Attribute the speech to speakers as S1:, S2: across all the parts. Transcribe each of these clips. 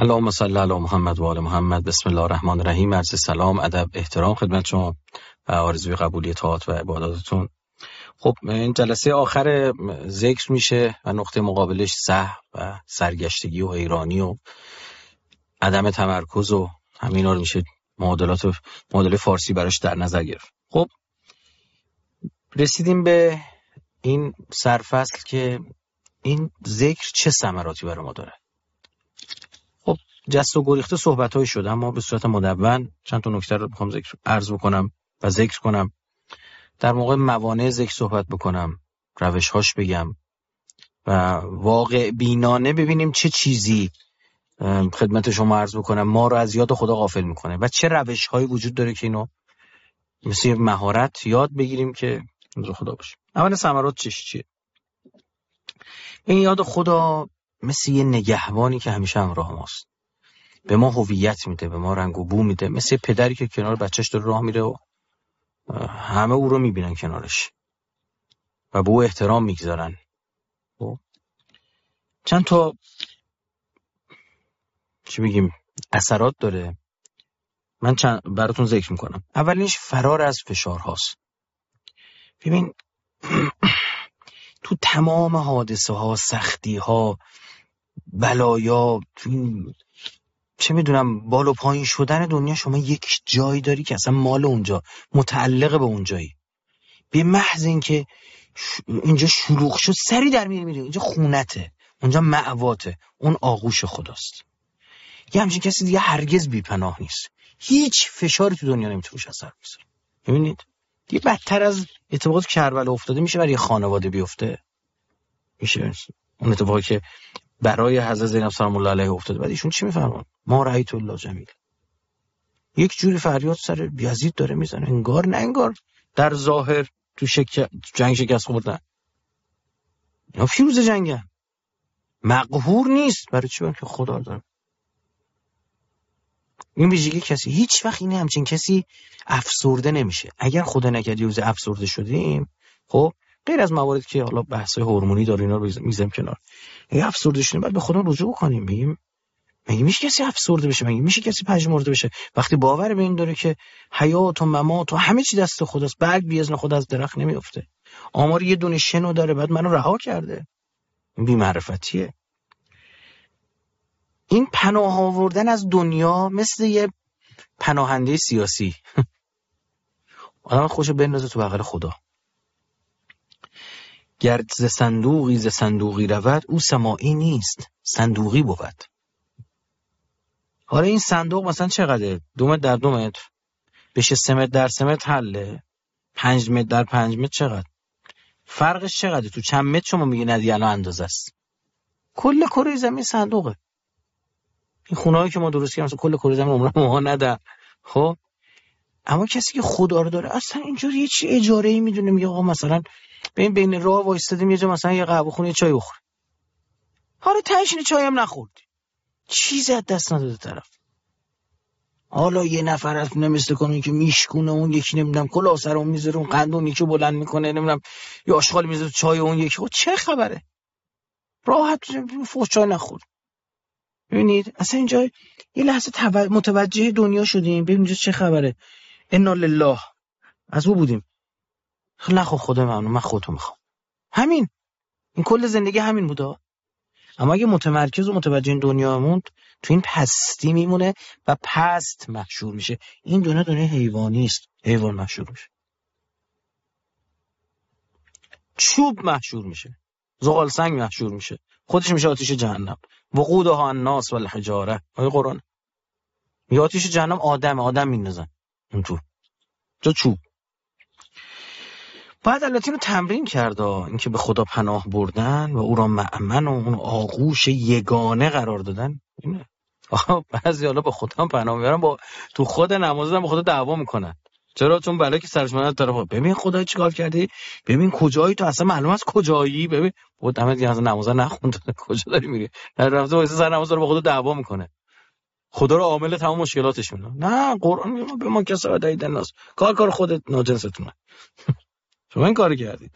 S1: اللهم صل علی محمد و آل محمد. بسم الله الرحمن الرحیم. عرض سلام، ادب، احترام خدمت شما و آرزوی قبولی طاعات و عباداتتون. خب این جلسه آخر ذکر میشه و نقطه مقابلش سهو و سرگشتگی و حیرانی و عدم تمرکز و همینا رو میشه معادله فارسی براش در نظر گرفت. خب رسیدیم به این سرفصل که این ذکر چه ثمراتی برای ما داره. خب جست و گریخته صحبت‌های شد، اما به صورت مدون چند تا نکته رو می‌خوام عرض بکنم و ذکر کنم. در موقع موانع ذکر صحبت بکنم، روش‌هاش بگم و واقع بینانه ببینیم چه چیزی خدمت شما عرض بکنم ما رو از یاد خدا غافل می‌کنه و چه روش‌هایی وجود داره که اینو مثل مهارت یاد بگیریم که نور خدا باشه. اول ثمرات چیه؟ این یاد خدا مثل یه نگهبانی که همیشه همراه ماست. به ما هویت میده، به ما رنگ و بو میده، مثل پدری که کنار بچهش داره راه میره و همه او رو میبینن کنارش و به او احترام میگذارن. چند تا چی بگیم اثرات داره، من براتون ذکر میکنم. اولینش فرار از فشار هاست. ببین تو تمام حادثه ها، سختی ها، بلایا، چه میدونم بال و پایین شدن دنیا، شما یک جایی داری که اصلا مال اونجا، متعلق به اونجایی. به محض اینکه اینجا شلوغ شد سری در میره اینجا خونته، اونجا مأواته، اون آغوش خداست. یه همچین کسی دیگه هرگز بی پناه نیست. هیچ فشاری تو دنیا نمیتونه روش اثر بذاره. ببینید دیگه بدتر از اتفاقات کربلا افتاده میشه برای خانواده بیفته. میشه اون اتفاقی که برای حضرت زینب سلام الله علیها افتاده. بعد ایشون چی میفرمان؟ ما رأیت الله جمیل. یک جوری فریاد سر یزید داره میزنه، انگار نه انگار در ظاهر تو جنگ شکست خوردن. اینا فیروز جنگن، مقهور نیست. برای چی؟ برای که خدا داره. این ویژگی کسی هیچ وقت اینه همچین کسی افسرده نمیشه. اگر خدا نکرد یه روز افسرده شدیم، خب غیر از مواردی که حالا بحث‌های هورمونی داره اینا رو میذاریم کنار، اگه افسرده شدیم بعد به خدا رجوع کنیم، بگیم مگه میشه کسی افسرده بشه؟ مگه میشه کسی پژمرده بشه؟ وقتی باور به این داره که حیات و ممات و همه چی دست خداست، برگ بی اذن خدا از درخت نمیافته، آمار یه دونه شنو داره بعد منو رها کرده، این بی معرفتیه. این پناه آوردن از دنیا مثل یه پناهنده سیاسی. آدم خوشو بندازه تو بغل خدا. گر ز صندوقی رود، او سماعی نیست، صندوقی بود. حالا این صندوق مثلا چقدره؟ 2 متر در 2 متر بشه، 3 متر در 3 متر حله، 5 متر در 5 متر چقدر؟ فرقش چقدره؟ تو چند متر شما میگی ندی الان اندازه است؟ کل کره زمین صندوقه. این خونه‌ای که ما درست کردیم کل کره زمین عمرن ما ندن. خب اما کسی که خدا رو داره اصلا اینجوری یه چی اجاره‌ای میدونه، میگه آقا مثلا بین راه وایستادیم یه جا مثلا یه قهوه خونه چای بخور، حالا تهش چای هم نخوردی، چیزی از دست نداده طرف. حالا یه نفر از نمیسته کنه که میشکونه، اون یکی نمیدونم کلاه سر اون میذاره، اون قندون یکی بلند میکنه، نمیدونم یا آشغال میذاره چای اون یکی. خب چه خبره؟ راحت فوش چای نخور. ببینید اصلا اینجا یه لحظه متوجه دنیا شدیم، ببین اینجا چه خبره. انا لله، از او بودیم. خب خدا من خودتو میخوام. همین، این کل زندگی همین بوده. اما اگه متمرکز و متوجه این دنیا موند، تو این پستی میمونه و پست محشور میشه. این دنیا حیوانی است، حیوان محشور میشه، چوب محشور میشه، زغال سنگ محشور میشه، خودش میشه آتش جهنم. وقودها الناس والحجاره. آیه قرآن میگه آتش جهنم آدم میندازن اون تو جا چوب. بعد البته اینو تمرین کرد، اینکه به خدا پناه بردن و او را مأمن و اون آغوش یگانه قرار دادن. اینه بعضی حالا به خدا پناه میبرن، با تو خود نماز با خدا دعوا میکنن. چرا؟ چون بلا که سرش میاد طرف ببین خدا چیکار کردی، ببین کجایی تو، اصلا معلوم است کجایی، ببین بود دمت دیگه اصلا نماز نخوند کجا داری میری، در رفته واسه سر نماز رو با خدا دعوا میکنه، خدا رو عامل تمام مشکلاتش میدونه. نه قرآن میگه به ما کسا دید الناس، کار خودت ناجنستونه. شما این کارو کردید.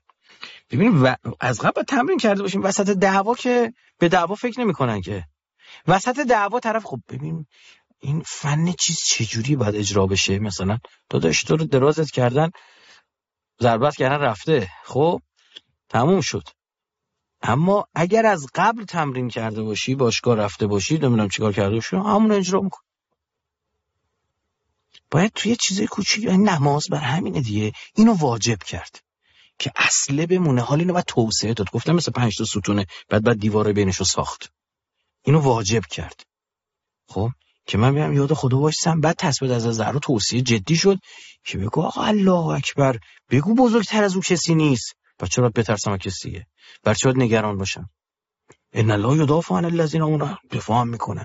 S1: ببین از قبل تمرین کرده باشیم، وسط دعوا که به دعوا فکر نمی‌کنن که وسط دعوا طرف خب ببین این فن چیز چجوری باید اجرا بشه، مثلا داداش تو رو درازت کردن، ضربت کردن، رفته، خب تموم شد. اما اگر از قبل تمرین کرده باشی، باشگاه رفته باشی، نمیدونم چیکار کرده باشی، همون اجرا میکن. باید توی چیزای کوچیک، نماز بر همینه دیگه، اینو واجب کرد که اصله بمونه. حال اینو باید توسعه داد. گفتم مثل 5 تا ستونه، بعد دیواره بینشو ساخت. اینو واجب کرد. خب که من بیام یاد خدا باشم، بعد تصویر از ذره توصیه جدی شد که بگو آقا الله اکبر، بگو بزرگتر از اون کسی نیست. بچه باید بترسم از کسی دیگه، بچه باید نگران باشم. ان الله یدافع عن الذین آمنوا، دفاع میکنه.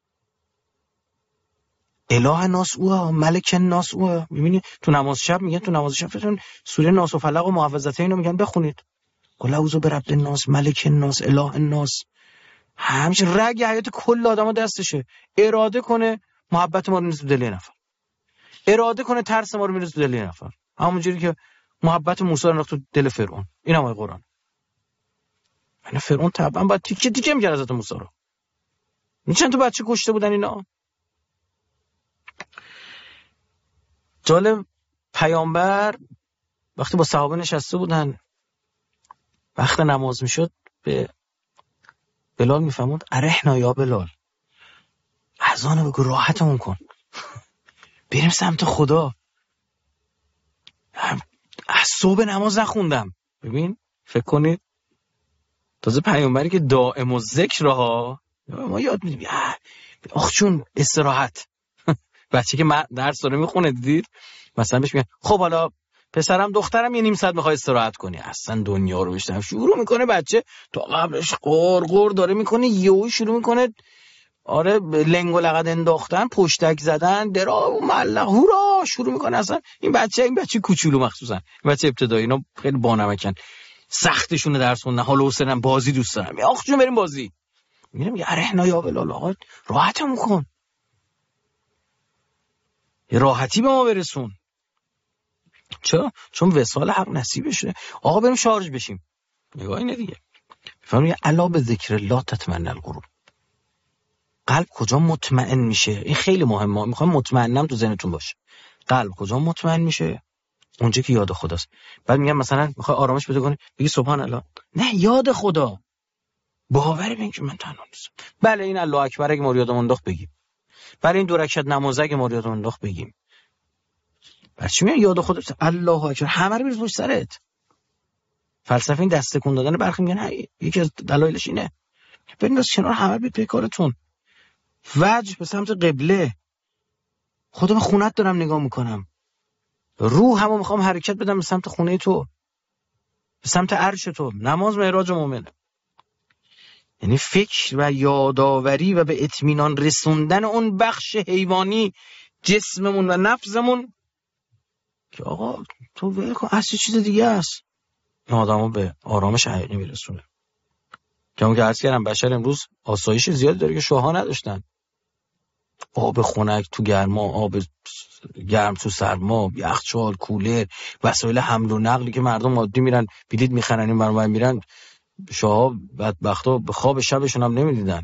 S1: اله ناس او، ملک ناس او. میبینی تو نماز شب میگن، تو نماز شب فتون سوره ناس و فلق و معوذتین رو میگن بخونید. قل اعوذ برب الناس، ملک الناس، اله الناس. همش رگ حیات کل آدما دستشه. اراده کنه محبت ما رو میندازه تو دل یه نفر، اراده کنه ترس ما رو میندازه تو دل یه نفر. همونجوری که محبت موسی رو انداخت تو دل فرعون. این هم قرآن. یعنی فرعون طبعا باید تیکه تیکه می‌کرد حضرت موسی رو. چند تا بچه کشته بودن اینا. جالب، پیامبر وقتی با صحابه نشسته بودن، وقت نماز میشد، به بلال میفهموند ارحنا یا بلال، اذان بگو راحتمون کن، بریم سمت خدا. از صبح نماز نخوندم. ببین فکر کنید تازه پیامبری که دائم الذکر ها، ما یاد میدیم آخ چون استراحت. بچه که درس داره میخونه دیدید مثلا بهش میگن خب حالا پسرم دخترم یه نیم ساعت میخوای استراحت کنی، اصلا دنیا رو بشتم شروع میکنه بچه تا قبلش قرقر داره میکنه، یهو شروع میکنه آره لنگ و لغت انداختن، پشتک زدن، درا و ملق هورا شروع میکنه. اصلا این بچه کوچولو مخصوصا بچه ابتدایی اینا خیلی بانمکن، سختشونه درس خوندن، حالا حسینم بازی دوست دارم، آخ جون بریم بازی. میگم یه ارحنا یا بلال، آقا راحتمون کن، یه راحتی به ما برسون. چون وصال حق نصیب شده. آقا بریم شارژ بشیم. نگاه اینه دیگه. میفهمی الا به ذکر الله تطمئن القلوب. قلب کجا مطمئن میشه؟ این خیلی مهمه. میخوام مطمئنم تو ذهنتون باشه. قلب کجا مطمئن میشه؟ اونجا که یاد خداست. بعد میگم مثلا میخوای آرامش پیدا کنی، بگی سبحان الله. نه، یاد خدا. باور به اینکه من تنها نیستم. بله این الله اکبر اگه ما یادمون انداخت بگیم. بله این 2 رکعت نماز اگه ما یادمون انداخت بگیم. بچه میگن یاد خدا، الله اکبر همه رو بریز روش سرت. فلسفه این دست تکون دادن برخی میگن یکی از دلایلش اینه. بنداز کنار، همه بی پیکارتون. وجه به سمت قبله. خودم خونت دارم نگاه میکنم، روحمو میخوام حرکت بدم به سمت خونه تو، به سمت عرش تو. نماز معراج مومنه. یعنی فکر و یاداوری و به اطمینان رسوندن اون بخش حیوانی جسممون و نفسمون که آقا تو ول کن، اصل چیز دیگه است. این آدمو به آرامش حقیقی میرسونه. که عرض کردم بشر امروز آسایش زیادی داره که شاه‌ها نداشتن. آب خنک تو گرما، آب گرم تو سرما، یخچال، کولر، وسایل حمل و نقلی که مردم عادی میرن بلیط میخرن این برای میرن. شاه‌ها بدبختا به خواب شبشون هم نمیدیدن.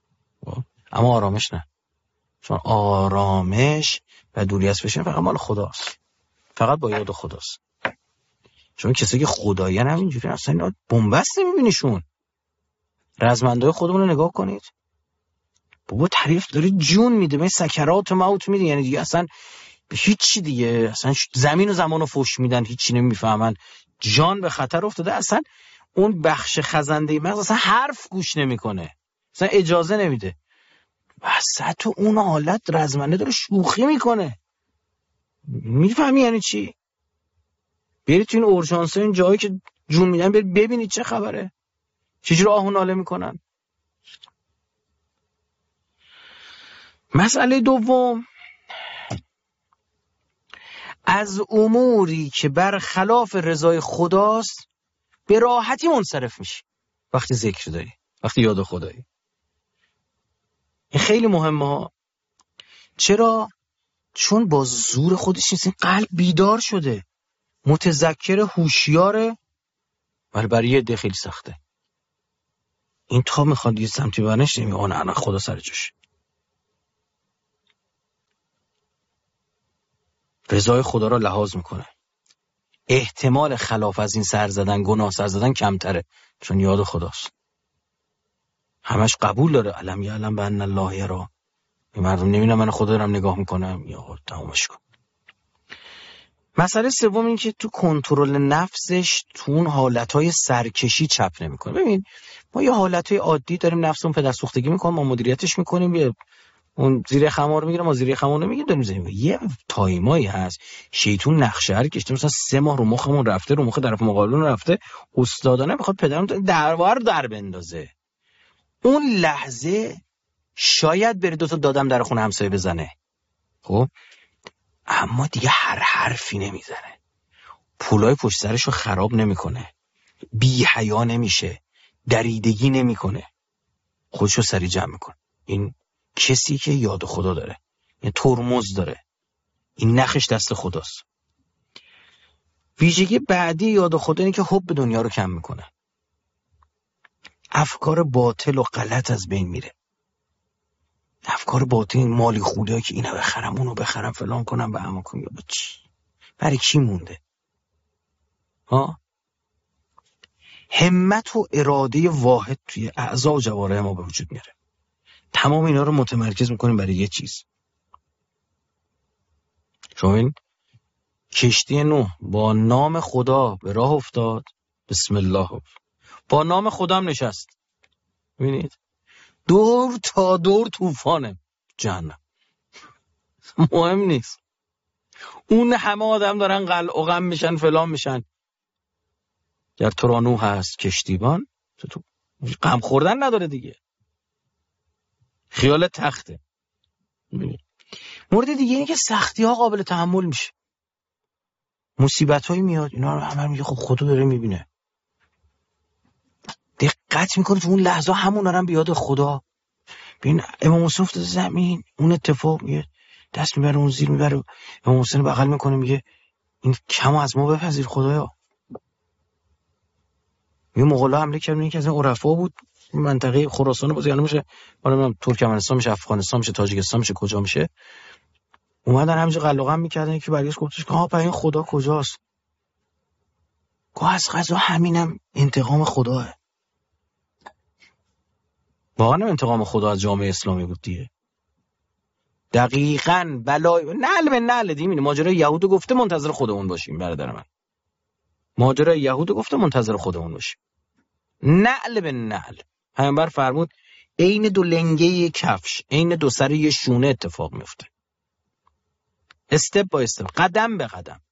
S1: اما آرامش نه. چون آرامش و دوری از فشن فقط مال خداست. فقط با یاد خداست. چون کسایی که خدایان همینجوری اصلا اینا بنبست نمیبینیشون. رزمندای خودمون رو نگاه کنید. بابا تعریف داره جون میده، من سکرات موت میده، یعنی دیگه اصلا هیچی دیگه، اصلا زمین و زمان رو فوش میدن، هیچی نمیفهمن، جان به خطر افتاده. اصلا اون بخش خزنده مغز اصلا حرف گوش نمیکنه، اصلا اجازه نمیده. وسط تو اون حالت رزمنده داره شوخی میکنه. میفهمی یعنی چی؟ برید تو این اورژانس‌ها، این جایی که جون میدن، برید ببینید چه خبره، چجوری آه و ناله میکنن. مسئله دوم، از اموری که برخلاف رضای خداست به راحتی منصرف میشی وقتی ذکر داری، وقتی یاد خدایی. این خیلی مهمه. چرا؟ چون با زور خودش نیست، قلب بیدار شده، متذکر، هوشیاره، ولی برای یه عده خیلی سخته. این تا میخواد یه سمتی برنش نمیگه نه خدا سر جاش. رضای خدا را لحاظ میکنه. احتمال خلاف از این سر زدن، گناه سر زدن کمتره، چون یاد خداست. همش قبول داره. علم یعلم بأن الله یری. این مردم نمیدونن من خدا دارم نگاه میکنم. یا تمامش کن. مسئله سوم این که تو کنترل نفسش تو اون حالتهای سرکشی چپ نمیکنه. ببین ما یه حالتهای عادی داریم، نفسمون پدرسوختگی میکنه، ما مدیریتش میکنیم، یه اون زیر خمار میگیره، ما زیر خمار نمیگیریم، داریم زمین. یه تایمایی هست شیطون نقشه رو کشته، مثلا 3 ماه رو مخمون رفته، رو مخ طرف مقابلمون رفته، استادانه میخواد پدرم در بندازه. اون لحظه شاید بره 2 تا دادم در خونه همسایه بزنه، خب اما دیگه هر حرفی نمیزنه، پولای پشت سرش رو خراب نمیکنه، بی حیا نمیشه، دریدگی نمیکنه، خودش رو سریع جمع میکنه. این کسی که یاد خدا داره، این ترمز داره، این نخش دست خداست. ویژگی بعدی یاد خدا اینه که حب دنیا رو کم میکنه. افکار باطل و غلط از بین میره. افکار باطل، مالی خوده که اینو بخرم اونو بخرم فلان کنم به اما کنم، یا چی؟ برای کی مونده؟ همت و اراده واحد توی اعضا و جوارح ما به وجود میاره. تمام اینا رو متمرکز میکنیم برای یه چیز. شما این کشتی نوح با نام خدا به راه افتاد، بسم الله، با نام خدا هم نشست. ببینید دور تا دور طوفانه جهنم، مهم نیست. اون همه آدم دارن قلع و غم میشن فلان میشن، گر تو را نوح هست کشتیبان، تو غم خوردن نداره دیگه، خیال تخته. مورد دیگه اینه که سختی ها قابل تحمل میشه، مصیبت هایی میاد، اینا رو همه میگه خب خدا داره میبینه، دقت میکنه تو اون لحظه همون دارن بیاد خدا. ببین امام حسین افتاد زمین، اون اتفاق میاد، دست میبره اون زیر میبره، امام حسین بغل میکنه میگه این کمو از ما بپذیر خدایا. یه مغول حمله کردن، یکی از این عرفا بود، منطقه خراسان بود، یعنی میشه حالا ترکمنستان میشه، افغانستان میشه، تاجیکستان میشه، کجا میشه، اومدن همینجا قلقم میکردن. یکی برگشت گفتش که ها این خدا کجاست؟ گفت از قضا همینم انتقام خداه. واقعا انتقام خدا از جامعه اسلامی بود دیگه. دقیقاً بلای نعل به نعل دیمینه. ماجرای یهود گفته منتظر خودمون باشیم برادر من. ماجرای یهود گفته منتظر خودمون باشیم. نعل به نعل. پیامبر فرمود عین 2 لنگه کفش، عین 2 سر یه شونه اتفاق میفته. استپ با استپ، قدم به قدم.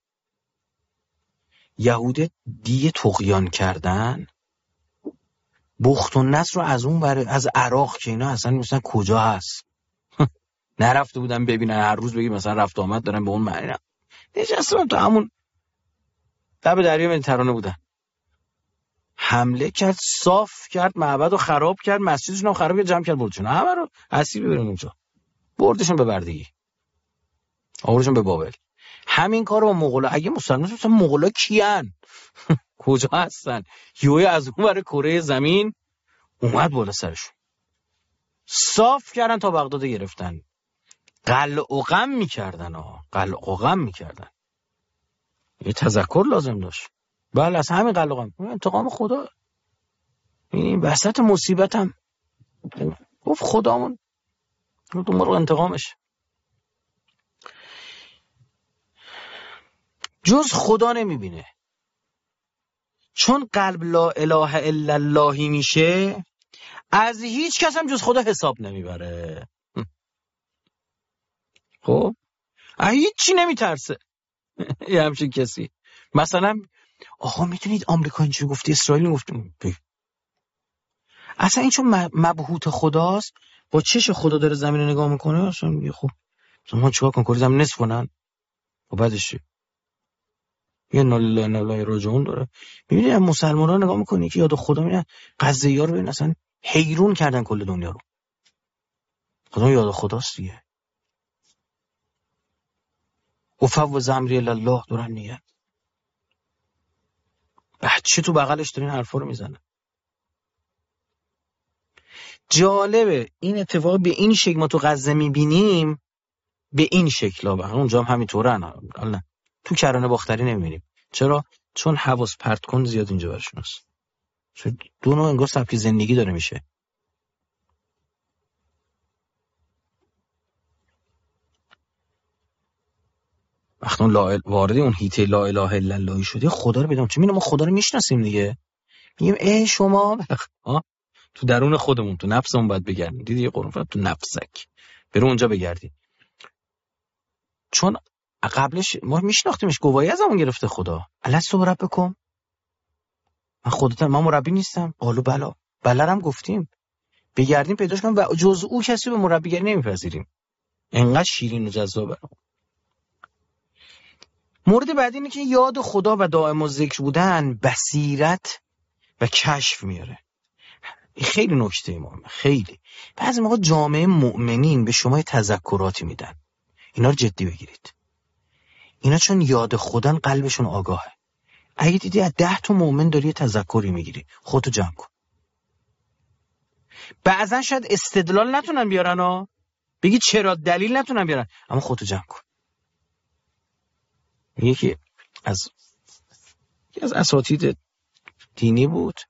S1: یهود دیگه طغیان کردن، بخت و نصر رو از اون از عراق که اینا اصلا مثلا کجا هست نرفته بودن ببینن، هر روز بگیم مثلا رفت آمد دارن به اون معنی، نه نشستن تو همون لب دریا مدیترانه بودن. حمله کرد، صاف کرد، معبد رو خراب کرد، مسجدشون رو خراب کرد، جمع کرد بردشون، همه رو اسیر ببرن اونجا، بردشون به بردگی، آوردشون به بابل. همین کارو با مغولا. اگه مسلمان مثلا مغولا کیان کجا هستن؟ یوی از اون ور کره زمین اومد بالا سرشون، صاف کردن تا بغداد گرفتن، قلع و غم میکردن. قلع و غم میکردن. یه تذکر لازم داشت. بله از همین قلع و غم انتقام خدا. این وسط مصیبتم گفت خدامون دنبال انتقامش. جز خدا نمیبینه، چون قلب لا اله الا اللهی میشه از هیچ کس هم جز خدا حساب نمیبره. خب هیچی نمیترسه. یه همچین کسی مثلا آقا میتونید آمریکا اینجوری گفتی، اسرائیل گفتیم، اصلا این چون مبهوت خداست، با چش خدا داره زمین رو نگاه میکنه، اصلا میگه خب ما چیکار کنیم، کل زمین نصف کنن و بعدش یه ناله راجعون داره. میبینی مسلمان ها نگاه میکنی که یاد خدا میرن، قضیه ها رو ببین اصلا حیرون کردن کل دنیا رو. خدا یاد خداست دیگه. افوض امری الله دارن میگن، بچه تو بغلش دارین حرفا رو میزنن. جالبه این اتفاق به این شکل ما تو غزه میبینیم، به این شکل ها اونجا هم همینطوره. نه تو کرانه باختری نمیبینیم. چرا؟ چون حواس پرت کن زیاد اینجا برشون هست. چون دو نوع انگار سبک زندگی داره میشه. وقتی اون وارد اون هیته لا اله الا الله شدی، خدا رو بدون چه میگم، ما خدا رو میشناسیم دیگه. میگیم ای شما تو درون خودمون، تو نفسمون باید بگردیم. دیدی یه قرآن تو نفسک برو اونجا بگردی. چون قبلش ما میشناختیمش، گواهی ازمون گرفته خدا. الستو بربکم، من خودت من مربی نیستم. قالو بلا بلرم گفتیم بگردیم پیداش کنیم و جز او کسی به مربیگری نمیپذیریم. انقدر شیرین و جذابه. مورد بعدی اینه که یاد خدا و دائم الذکر بودن بصیرت و کشف میاره. خیلی نکته مهمه. خیلی بعضی موقع جامعه مؤمنین به شما تذکراتی میدن، اینا رو جدی بگیرید. اینا چون یاد خودن قلبشون آگاهه. اگه دیدی از 10 تا مؤمن داری تذکری میگیری، خودتو جمع کن. بعضن شاید استدلال نتونن بیارن بگی چرا، دلیل نتونن بیارن، اما خودتو جمع کن. یکی از اساتید دینی بود،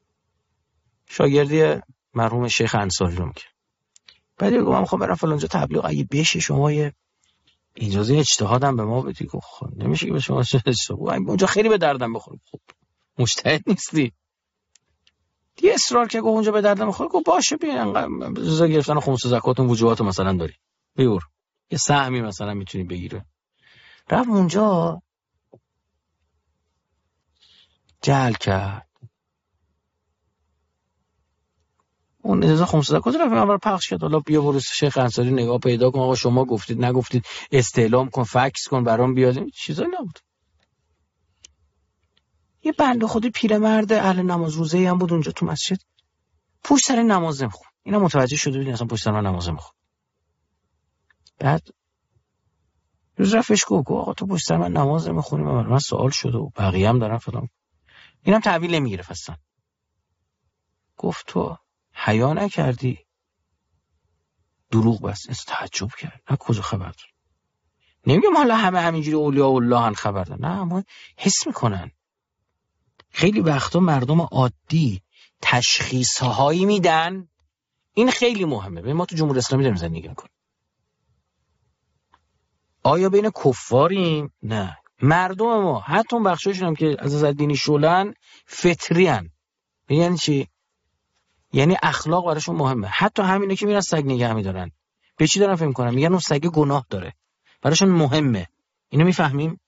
S1: شاگردی مرحوم شیخ انصاری رو میگه. بعد گفتم من میخوام برم فلانجا تبلیغ، اگه بشه شما یه اجازه اجتهادم به ما بدی. گفت خب نمیشه که به شما اجتهاد، اونجا خیلی به دردم بخوره. خب مجتهد نیستی دیگه، اصرار که گفت اونجا به دردم بخوره. گفت باشه بیا، انقدر جزا گرفتن خمس زکاتون وجوهات مثلا داری، بیور یه سهمی مثلا میتونی بگیره. رفت اونجا جعل کرد اون اجازه خمس زکات رفت من برای پخش کرد. حالا بیا برو شیخ انصاری نگاه پیدا کن، آقا شما گفتید نگفتید، استعلام کن، فکس کن برام بیاد. چیزایی نبود. یه بنده خودی پیرمرد اهل نماز روزه‌ای هم بود اونجا تو مسجد، پشت سر نماز میخون. اینا متوجه شده بودین اصلا پشت سر نماز میخون. بعد روز رفتش گفت آقا تو پشت سر من نماز میخونی، من سوال شده و بقیه هم دارن فلان. اینم تحویل نمیگرفت اصلا. گفت تو حیا نکردی؟ دروغ بس. تعجب کرد. نه کجا خبر داره؟ نمیگم حالا همه همینجوری اولیاء الله ان خبر دارن، نه اما حس میکنن. خیلی وقتا مردم عادی تشخیصهایی میدن. این خیلی مهمه. ببین ما تو جمهوری اسلامی داریم زندگی میکنیم. آیا بین کفاریم؟ نه. مردم ما حتی اون بخشایشون هم که از نظر دینی شلن فطری ان. یعنی چی؟ یعنی اخلاق براشون مهمه. حتی همینه که میرن سگ نگه میدارن، به چی دارن فکر میکنن؟ میگن اون سگ گناه داره، براشون مهمه. اینو میفهمیم؟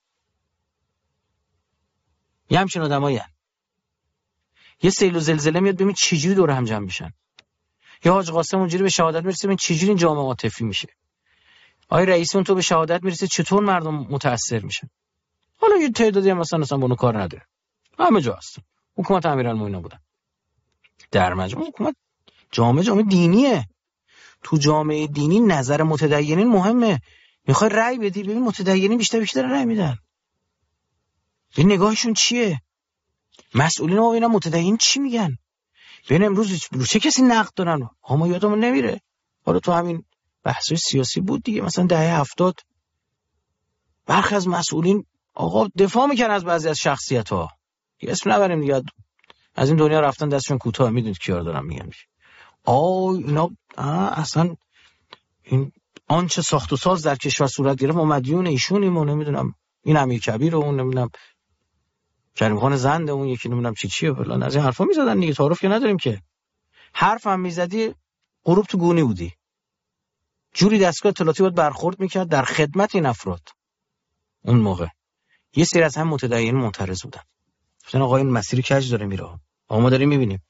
S1: یه همچین آدمایی یه سیل و زلزله میاد ببین چجوری دور هم جمع میشن. یا حاج قاسم اونجوری به شهادت میرسه ببین چجوری این جامعه عاطفی میشه. آقای رئیس اون تو به شهادت میرسه چطور مردم متاثر میشن. حالا یه تعدادی هم مثلا با اون کار نداره، همه جا هستن. حکومت امیرالمومنین بودن. در مجموع حکومت جامعه دینیه. تو جامعه دینی نظر متدینین مهمه. میخوای رأی بدی ببین متدینین بیشتر رأی میدن. این نگاهشون چیه؟ مسئولین ما ببینن متدین چی میگن. ببین امروز رو چه کسی نقد دارن. ما یادمون نمیره. حالا تو همین بحث سیاسی بود دیگه، مثلا دهه 70 برخی از مسئولین آقا دفاع میکنن از بعضی از شخصیت‌ها. اسم نبریم دیگه، از این دنیا رفتن دستشون کوتاه. میدونید کیار دارم میگم. اینا اصلا این آنچه ساخت و ساز در کشور صورت گرفت ما مدیون ایشونیم و نمیدونم این امیر کبیر و اون نمیدونم کریم خان زند اون یکی نمیدونم چیه فلان، از این حرفا میزدن دیگه. تعارف که نداریم که. حرف هم میزدی غروب تو گونی بودی. جوری دستگاه اطلاعاتی باید برخورد میکرد در خدمت این افراد. اون موقع یه سری از هم متدین معترض بودن، گفتن آقا این مسیر کج داره میره. آقا ما داریم میبینیم.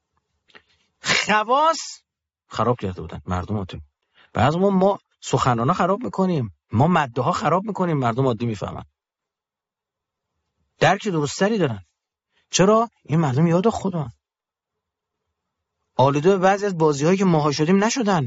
S1: خواص خراب کرده بودن مردم عادی. بعضی ما سخنرانا خراب میکنیم، ما ماده ها خراب میکنیم، مردم عادی میفهمن. درک درستری دارن. چرا؟ این مردم یاد خودن. آلوده بعضی از بازی‌هایی که ماها شدیم نشدن.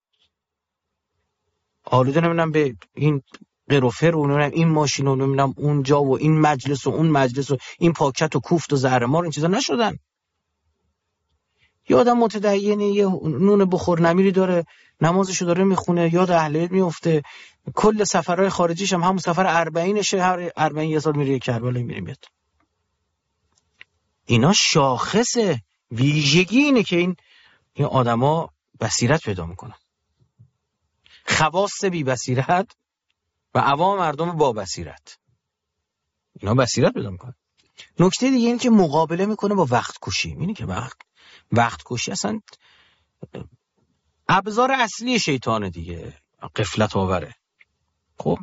S1: آلوده نمیدونم به این قروفر و نمیدونم این ماشین و نمیدونم اونجا و این مجلس و اون مجلس و این پاکت و کوفت و زهرمار این چیزا نشدن. یه آدم متدینه، یه نون بخور نمیری داره، نمازشو داره میخونه، یاد اهل بیت میفته، کل سفرهای خارجیش هم همون سفر 40شه، هر 40 یه سال میره کربلا میریم میاد. اینا شاخص ویژگی اینه که این آدما بصیرت پیدا میکنن. خواص بی بصیرت و عوام مردم با بصیرت، اینا بصیرت پیدا میکنن. نکته دیگه اینه که مقابله میکنه با وقت کشی. اینه که وقت کشی اصلا ابزار اصلی شیطانه دیگه، غفلت آوره. خب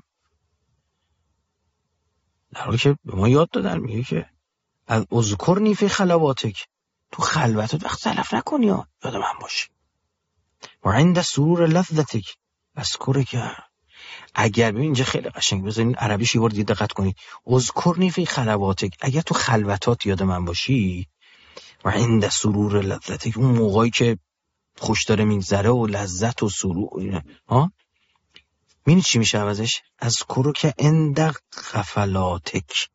S1: در حالی که به ما یاد دادن، میگه که از اذکرنی فی خلواتک، تو خلوتت وقت تلف نکنی، یاد من باشی. و عند سرور لذتک اذکرک. اگر ببین اینجا خیلی قشنگ، بذارین عربیش یه بار دیگه دقت کنید. اذکرنی فی خلواتک، اگر تو خلوتات یاد من باشی، و عند سرور لذتک، اون موقعی که خوش داره میگذره و لذت و سرور، ها می‌بینی چی میشه عوضش؟ اذکرک عند غفلاتک،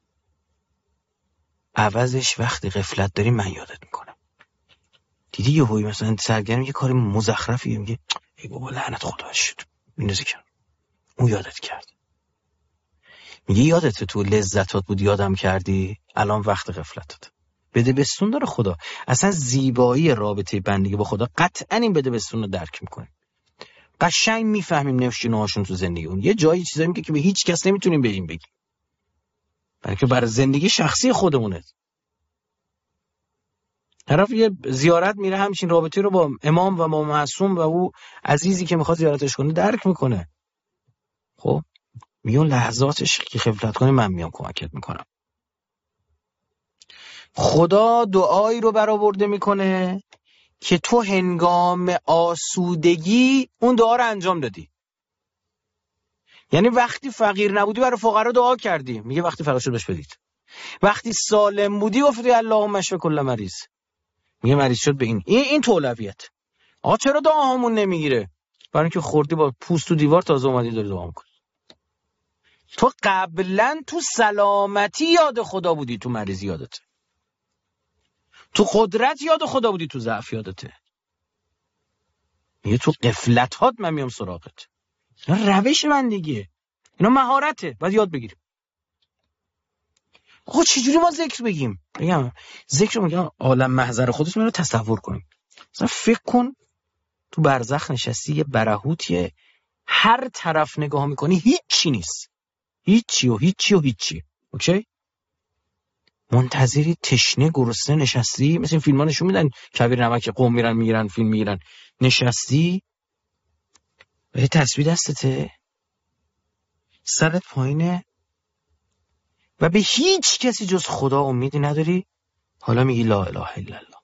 S1: عوضش وقتی غفلت داری من یادت میکنم. دیدی یه هوی مثلا سرگرم یه کاری مزخرفی میگه ای بابا لعنت خدا شد، میندازی کنار، اون یادت کرد. میگه یادت تو لذتات بود یادم کردی، الان وقت غفلتت. بده بستون داره خدا. اصلا زیبایی رابطه بندگی با خدا قطعا این بده بستون رو درک میکنیم. قشنگ میفهمیم نوشینه‌هاشون تو زندگی اون. یه جایی چیزایی میگه که به هیچ کس نمیتونیم بگیم، بلکه برای زندگی شخصی خودمونه. طرف یه زیارت میره، همچین رابطه رو با امام و با معصوم و او عزیزی که میخواد زیارتش کنه درک میکنه. خب میون لحظاتش که غفلت کنه من میام کمکت میکنم. خدا دعایی رو برآورده میکنه که تو هنگام آسودگی اون دعا رو انجام دادی. یعنی وقتی فقیر نبودی برای فقرا دعا کردی، میگه وقتی فقیر شد بهش بدید. وقتی سالم بودی گفتی اللهم اشف کل مریض، میگه مریض شد به این تو اولویت. آقا چرا دعاهامون نمیگیره؟ برای اینکه خوردی با پوست تو دیوار تازه اومدی داری دعا میکنی. تو قبلا تو سلامتی یاد خدا بودی، تو مریضی یادته. تو قدرت یاد خدا بودی، تو ضعف یادته. میگه تو غفلتات من میام سراغت. اینا روش من دیگه، اینا مهارته، باید یاد بگیریم. آقا چجوری ما ذکر بگیم؟ بگم ذکر رو میگم عالم محضر خودتون رو تصور کنیم. مثلا فکر کن تو برزخ نشستی، یه برهوتیه، هر طرف نگاه میکنی هیچی نیست، هیچی و هیچی و هیچی. اوکی؟ منتظری تشنه گرسنه نشستی، مثل این فیلم ها نشون میدن کویر نمک قوم میرن میگیرن فیلم میگیرن، نشستی به تسبیح دستته، سرت پایینه و به هیچ کسی جز خدا امیدی نداری. حالا میگی لا اله الا الله.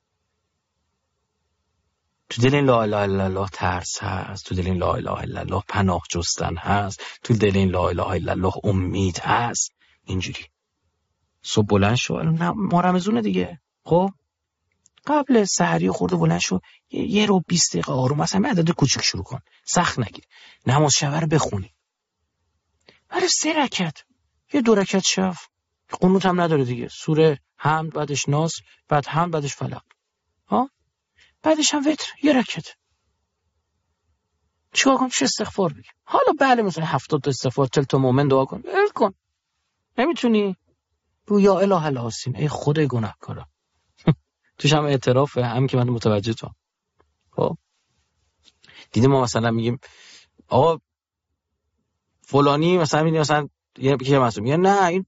S1: تو دل این لا اله الا الله ترس هست، تو دل این لا اله الا الله پناه جستن هست، تو دل این لا اله الا الله امید هست. اینجوری صبح بلند شو، ما رمضونه دیگه، خب قبل سحری خورده بلند شو، یه رو 20 دقیقه آروم، مثلا عدد کوچیک شروع کن، سخت نگیر. نماز شب رو بخونی، برای 3 رکعت، یه 2 رکعت شب، قنوت هم نداره دیگه، سوره حمد بعدش ناس، بعد حمد بعدش فلق، ها بعدش هم وتر، یه رکعت. چیکار کنم؟ چه استغفار بگم؟ حالا بله مثلا 70 تا استغفار، 40 تا مومن دعا کن، کن. نمیتونی؟ بگو یا اله الحسین، ای خدای گناهکارا. توش هم اعترافه، هم که من متوجه تو. خب دیدی ما مثلا میگیم آقا فلانی مثلا میگه مثلا یه معصوم میگه نه این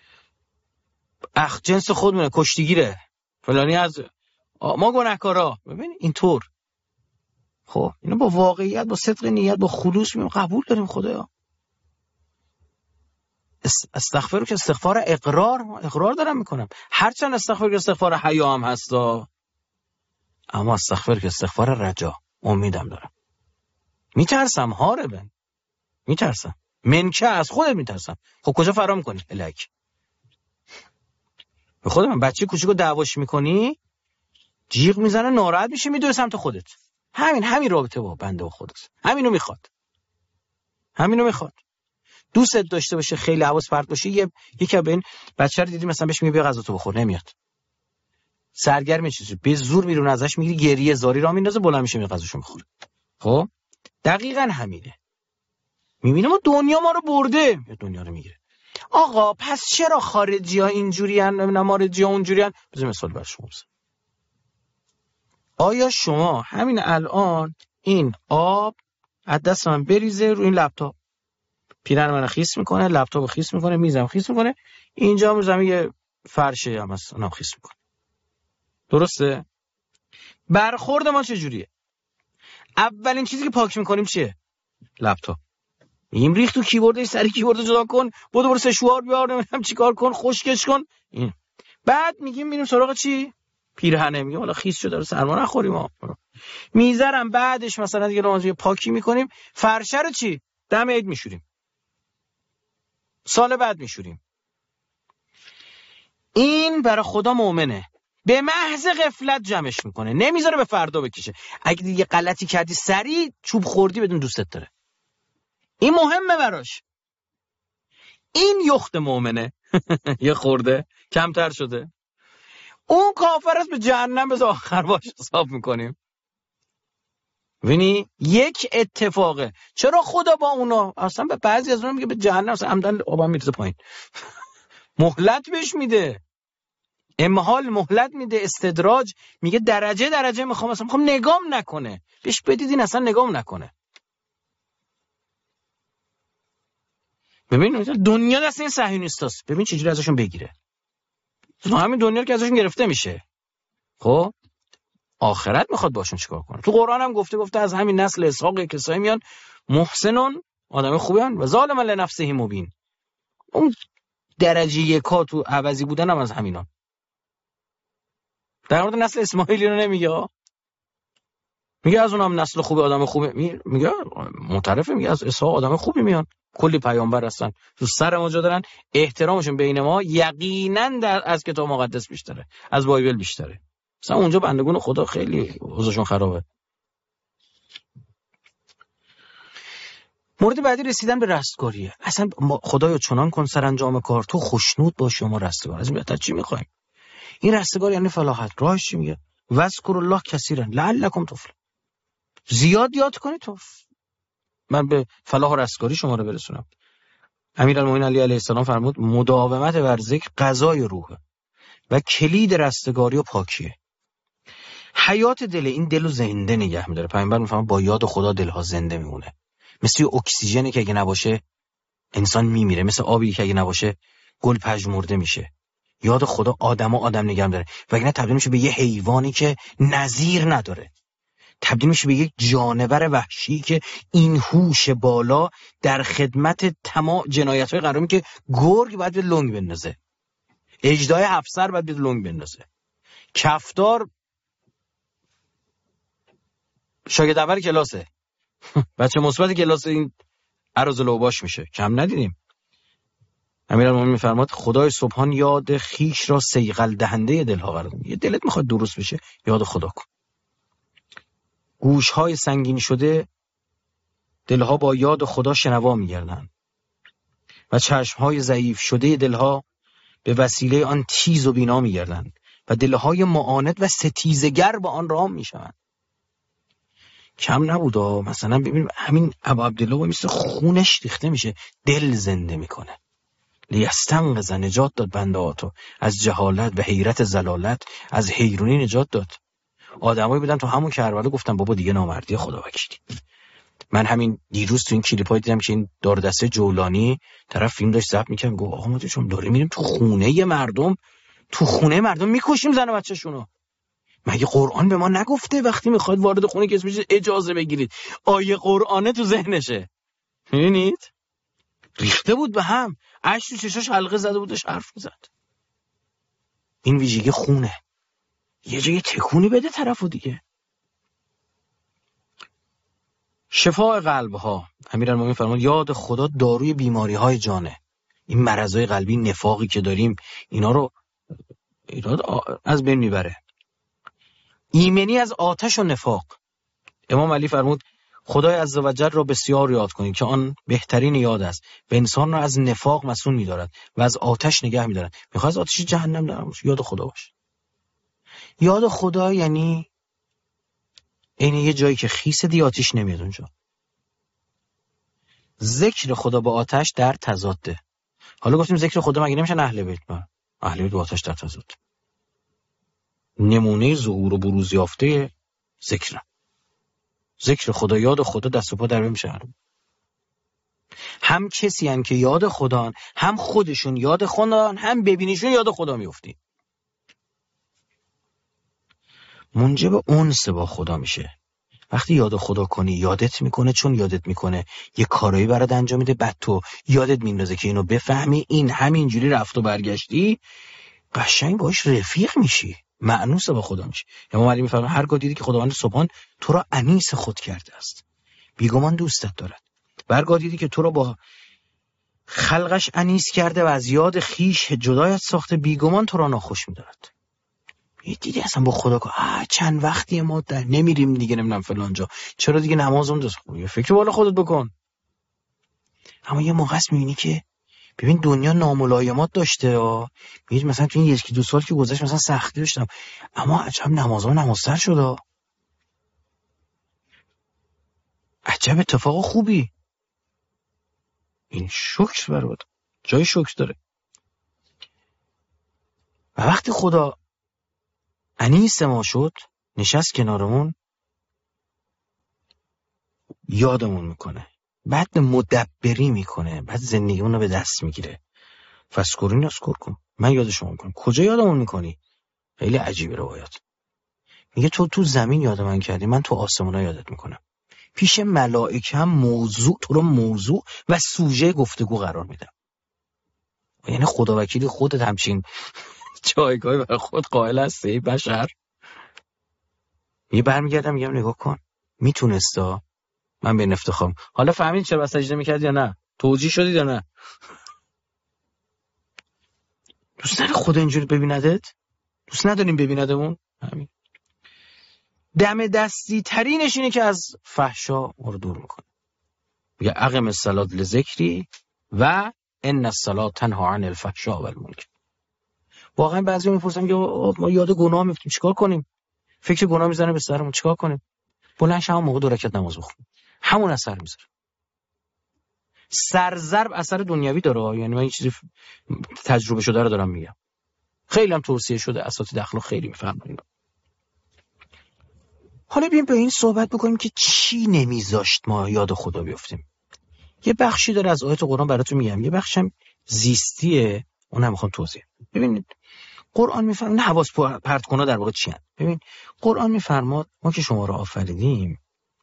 S1: جنس خودمونه، کشتیگیره، فلانی از ما گناهکارا. ببین اینطور. خب اینو با واقعیت، با صدق نیت، با خلوص میگم قبول داریم خدایا. استغفر که استغفار اقرار دارم میکنم، هرچند استغفر که استغفار حیا هم هستا، اما استغفر که استغفار رجا، امیدم دارم. میترسم هاربن، میترسم منکه، از خودت میترسم. خب کجا فرار میکنی؟ الک به خود من بچه کوچیکو دعواش میکنی، جیغ میزنه، ناراحت میشه، میدوه سمت خودت. همین رابطه با بنده و خودت همینو میخواد. دوستت داشته باشه، خیلی حواس پرت باشه، یکی به این بچه رو دیدی مثلا بهش میگه بیا غذا تو بخور، نمیاد. سرگرم چیزی به زور میرون ازش میگیری، گریه زاری را میندازه، بلند میشه میره غذاشو میخوره. خب دقیقاً همینه. میبینه ما دنیا ما رو برده، دنیا رو میگیره. آقا پس چرا خارجی‌ها اینجوریان، نمارجی‌ها اونجوریان؟ بذار مثال برای شما بزنم. آیا شما همین الان این آب از دست من بریزه روی این لپتاپ، پیرن من خیس میکنه، لپتاپ خیس میکنه، میزم خیس میکنه، اینجا هم زمین یه فرشه هم هست اونم خیس میکنه، درسته؟ برخورد ما چجوریه؟ اولین چیزی که پاک میکنیم چیه؟ لپتاپ. میگیم ریخت تو کیبوردش، سری کیبورد جدا کن، برو سشوار بیار، نمیدونم چیکار کن، خشکش کن. این بعد میگیم میریم سراغ چی؟ پیرهنه. میگیم حالا خیس شده رو سرما نخوریم ها. میذارم بعدش مثلا دیگه لازم پاکی میکنیم. فرشه رو چی؟ دم عید میشوریم، سال بعد میشوریم. این برای خدا مؤمنه، به محض غفلت جمعش میکنه، نمیذاره به فردا بکشه. اگه دیگه غلطی کردی سری چوب خوردی بدون دوستت داره. این مهمه براش. این یخت مؤمنه. یه خورده کمتر شده. اون کافر است، به جهنم بذار آخر باش حساب میکنیم. ببینی یک اتفاقه. چرا خدا با اونا اصلا به بعضی از اونا میگه به جهنم، اصلا عمدن آبم میرزه پایین. مهلت بهش میده، امهال مهلت میده، استدراج میگه درجه درجه میخوام، اصلا میخوام نگام نکنه. بهش بدیدین اصلا نگام نکنه. ببین دنیا دست این صهیونیستاست، ببین چجوری ازشون بگیره. همین دنیا که ازشون گرفته میشه. خب آخرت میخواد باشون چیکار کنه. تو قرآن هم گفته از همین نسل اسحاق کسایی میان محسنون، آدم خوبیان، و ظالم لنفسه مبین. اون درجه یکا تو عوضی بودن هم از همینان. در مورد نسل اسماعیلی رو نمیگه، میگه از اونم نسل خوبه، آدم خوبه، میگه معترفه، میگه از اسحاق آدم خوبی میان، کلی پیامبر هستن تو سر ما جا دارن، احترامشون بین ما یقینا از کتاب مقدس بیشتره، از بایبل بیشتره. مثلا اونجا بندگون خدا خیلی اوضاعشون خرابه. مورد بعدی رسیدن به رستگاریه. اصلا خدایا چنان کن سرانجام کار تو خوشنود باشی و ما رستگار. از این بهتر چی میخوایم؟ این رستگار یعنی فلاحت. راهش چی میگه؟ واذکروا الله کثیرا لعلکم تفلحون. زیاد یاد کنید تو من به فلاح و رستگاری شما رو برسونم. امیرالمومنین علی علیه السلام فرمود مداومت بر ذکر غذای روحه و کلید رستگاری و پاکیه. حیات دل، این دلو زنده نگه میداره. پیامبر میفهمه با یاد خدا دلها زنده میمونه. مثل اکسیژنی که اگه نباشه انسان میمیره، مثل آبی که اگه نباشه گل پژمرده میشه. یاد خدا آدم نگه داره، وگرنه تبدیل میشه به یه حیوانی که نظیر نداره، تبدیل میشه به یک جانور وحشی که این هوش بالا در خدمت تمام جنایت‌های قرار میگه. گرگ باید به لنگ بندازه، اژدهای 7 سر باید به لنگ بندازه، کفتار شاگرد اول کلاسه، بچه مثبت کلاس این عروض لوباش میشه، کم ندیدیم. امیرالمومنین میفرماد خدای سبحان یاد خیش را صیقل دهنده دلها قرار میده. دلت میخواد درست بشه، یاد خدا کن. گوش‌های سنگین شده دلها با یاد خدا شنوا میگردن و چشم‌های ضعیف شده دلها به وسیله آن تیز و بینا میگردن و دلهای معاند و ستیزگر با آن رام میشوند. کم نبودا مثلا ببینیم همین ابو عبدالله مثل خونش ریخته میشه، دل زنده میکنه. لیستنقذ، نجات داد بندهاتو از جهالت و حیرت زلالت، از حیرونی نجات داد. آدمایی بودن تو همون کربلا گفتن بابا دیگه نامردی خدا وکیلی. من همین دیروز تو این کلیپای دیدم که این دار دسته جولانی طرف فیلم داشت ضبط می‌کرد، گفت آقا ما چون داریم میریم تو خونه مردم میکشیم زن و بچه‌شونو. مگه قرآن به ما نگفته وقتی میخواد وارد خونه کسی بشه اجازه بگیرید؟ آیه قرآنه تو ذهنشه. می‌بینید؟ ریخته بود به هم، اشک تو چشاش حلقه زده بودش حرف می‌زد. این ویژگی خونه. یه جای تکونی بده طرفو دیگه. شفاء قلب‌ها. امیرالمومنین فرمود یاد خدا داروی بیماری‌های جانه. این مرضای قلبی، نفاقی که داریم، اینا رو از بین میبره. ایمنی از آتش و نفاق. امام علی فرمود خدای عزوجل را بسیار یاد کنید که آن بهترین یاد است و انسان را از نفاق مسئول می‌دارد و از آتش نگه می‌دارد. می‌خواد از آتش جهنم در یاد خدا باشه. یاد خدا یعنی این یه جایی که خیس دی آتیش نمیاد اونجا. ذکر خدا با آتش در تضاده. حالا گفتیم ذکر خدا مگه نمیشن اهل بیت؟ اهل بیت با آتش در تضاد. نمونه ظهور و بروز یافته ذکر خدا، یاد خدا دست و پا در میشه. هم کسی هن که یاد خدان، هم خودشون یاد خدان، هم ببینیشون یاد خدا میفتی. منجب انس با خدا میشه. وقتی یاد خدا کنی یادت میکنه، چون یادت میکنه یه کارایی برات انجام میده، بعد تو یادت میندازه که اینو بفهمی، این همینجوری رفت و برگشتی، قشنگ باش رفیق میشی، مأنوس با خدا میشی. امام علی میفرماید هرگاه دیدی که خداوند سبحان تو را انیس خود کرده است، بیگمان دوستت دارد. هرگاه دیدی که تو را با خلقش انیس کرده و از یاد خیش جدایت ساخته، بیگمان تو را ناخوش می‌دارد. دیدی اصلا با خدا چند وقتی ما نمیریم دیگه، نمیدونم فلان جا، چرا دیگه نمازم دست خوبی، فکر بالا خودت بکن. اما یه موقع است میبینی که ببین دنیا ناملایمات داشته، میگید مثلا تو این 1-2 سال که گذشت مثلا سختی داشتم، اما عجب نمازتر شده، عجب اتفاق خوبی. این شکر برات جای شکر داره. و وقتی خدا انیس ما شد، نشست کنارمون، یادمون میکنه، بعد مدبری میکنه، بعد زندگیمون رو به دست میگیره. فذکرونی اذکرکم، من یاد شما میکنم. کجا یادمون میکنی؟ خیلی عجیبه روایت. میگه تو زمین یاد من کردی، من تو آسمونا یادت میکنم. پیش ملائکه هم تو رو موضوع و سوژه گفتگو قرار میدم. یعنی خدا وکیلی خودت همچین جایگاهی برای خود قائل هستی بشر؟ برمیگردم میگم نگاه کن، میتونستا من به افتخارم. حالا فهمید چرا سجده میکرد یا نه؟ توجیه شدید یا نه؟ دوست نداری خدا اینجوری ببیندت؟ دوست نداریم ببیندمون؟ همین. دم دستی ترینش اینه که از فحشا رو دور میکنه. میگه اقم الصلاة لذکری و ان الصلاة تنها عن الفحشاء والمنکر. واقعا بعضیا میپرسن که ما یاد گناه میفتیم چیکار کنیم؟ فکر گناه میزنه به سرمون، چیکار کنیم؟ بلند شما موقع 2 رکعت نماز بخونیم، همون اثر میذاره. سرضرب اثر دنیوی داره، یعنی من این چیزی تجربه شده رو دارم میگم، خیلی هم توصیه شده، اساتید اخلاق خیلی میفهمن. حالا بیایم به این صحبت بکنیم که چی نمیذاشت ما یاد خدا بیافتیم. یه بخشی داره از آیات قرآن براتون میگم، یه بخشم زیستیه، اون هم میخوام توضیح. ببینید قرآن میفرماد نه حواس پرت کنه در واقع چی هست. ببین قرآن میفرماد ما که شما رو آفریدیم